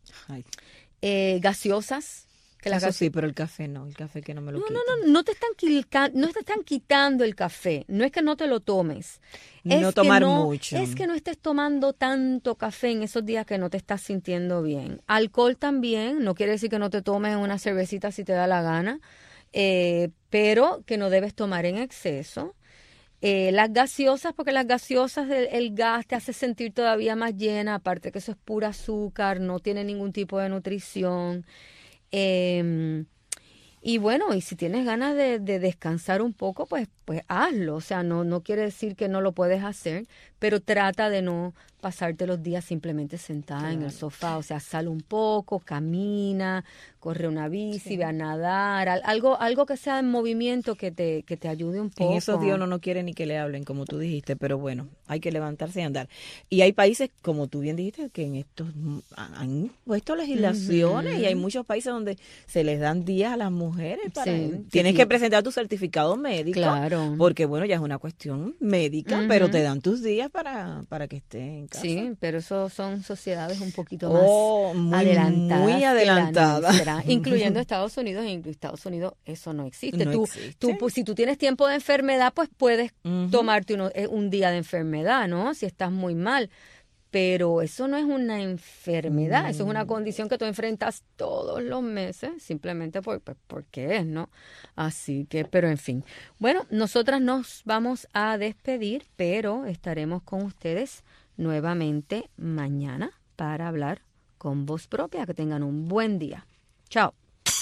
gaseosas. Sí, pero el café no, el café que no me lo quiten. No te están quitando el café. No es que no te lo tomes. No tomar mucho. Es que no estés tomando tanto café en esos días que no te estás sintiendo bien. Alcohol también, no quiere decir que no te tomes una cervecita si te da la gana, pero que no debes tomar en exceso. Las gaseosas, porque las gaseosas, el gas te hace sentir todavía más llena, aparte que eso es pura azúcar, no tiene ningún tipo de nutrición. Y bueno, y si tienes ganas de descansar un poco, pues hazlo. O sea, no quiere decir que no lo puedes hacer, pero trata de no pasarte los días simplemente sentada en el sofá. O sea, sal un poco, camina, corre una bici, ve a nadar, algo que sea en movimiento que te ayude un poco. En esos días uno no quiere ni que le hablen, como tú dijiste, pero bueno, hay que levantarse y andar. Y hay países, como tú bien dijiste, que en estos han puesto legislaciones y hay muchos países donde se les dan días a las mujeres para... Tienes que presentar tu certificado médico, porque bueno, ya es una cuestión médica, pero te dan tus días para que estés en casa. Sí, pero eso son sociedades un poquito más adelantadas. Muy adelantadas. Incluyendo Estados Unidos. En Estados Unidos eso no existe. Si tú tienes tiempo de enfermedad, pues puedes tomarte un día de enfermedad, ¿no? Si estás muy mal. Pero eso no es una enfermedad, eso es una condición que tú enfrentas todos los meses, simplemente porque es, ¿no? Así que, pero en fin. Bueno, nosotras nos vamos a despedir, pero estaremos con ustedes nuevamente mañana para hablar con voz propia. Que tengan un buen día. Chao.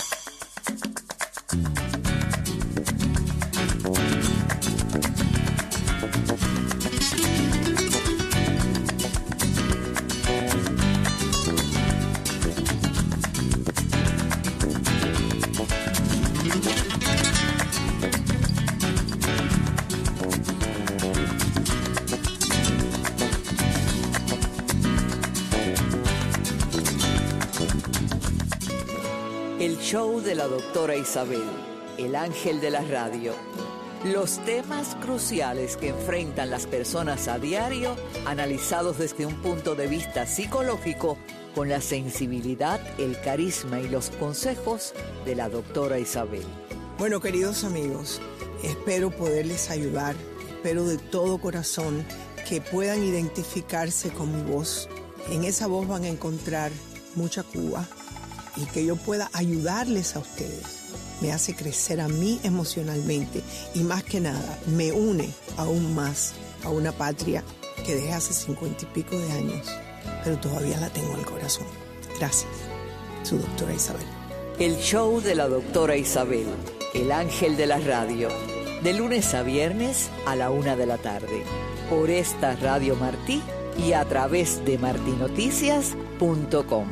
El show de la doctora Isabel, el ángel de la radio. Los temas cruciales que enfrentan las personas a diario, analizados desde un punto de vista psicológico, con la sensibilidad, el carisma y los consejos de la doctora Isabel. Bueno, queridos amigos, espero poderles ayudar. Espero de todo corazón que puedan identificarse con mi voz. En esa voz van a encontrar mucha Cuba y que yo pueda ayudarles a ustedes. Me hace crecer a mí emocionalmente y más que nada me une aún más a una patria que dejé hace 50 y pico de años, pero todavía la tengo en el corazón. Gracias, su doctora Isabel. El show de la doctora Isabel, el ángel de la radio, de lunes a viernes a la 1 de la tarde, por esta Radio Martí y a través de martinoticias.com.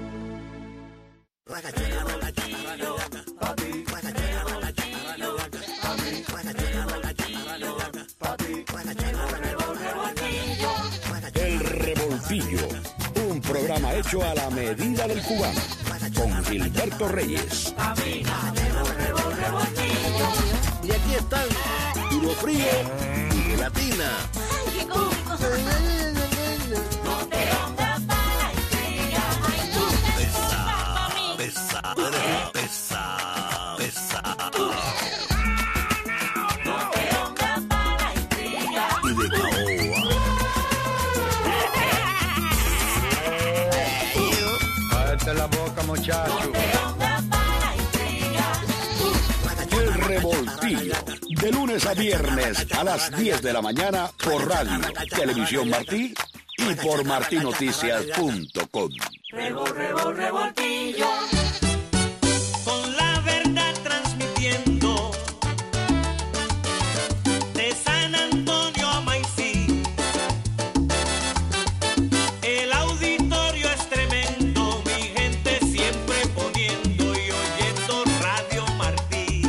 El Revoltillo, un programa hecho a la medida del cubano, con Gilberto Reyes. Y aquí están, Duro Frío y Gelatina. La boca, muchacho. El Revoltillo, de lunes a viernes a las 10 de la mañana por Radio, Televisión Martí y por martinoticias.com. Revoltillo. Con la verdad transmitiendo de San Antonio a Maicí. El auditorio es tremendo, mi gente siempre poniendo y oyendo Radio Martí.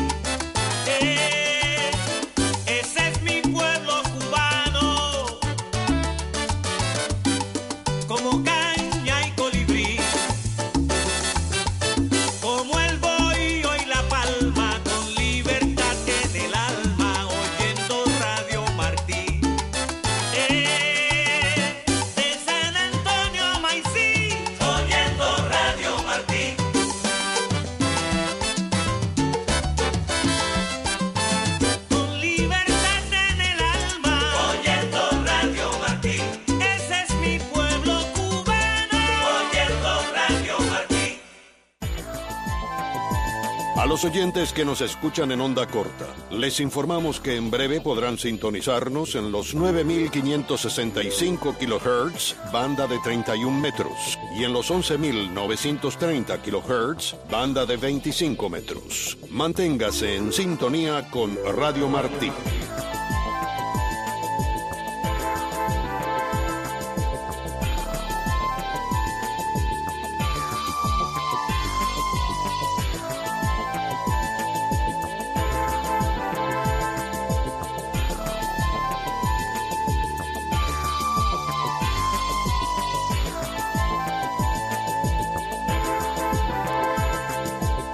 Ese es mi pueblo cubano, como caña y colibrí. A los oyentes que nos escuchan en onda corta, les informamos que en breve podrán sintonizarnos en los 9.565 kHz, banda de 31 metros, y en los 11.930 kHz, banda de 25 metros. Manténgase en sintonía con Radio Martí.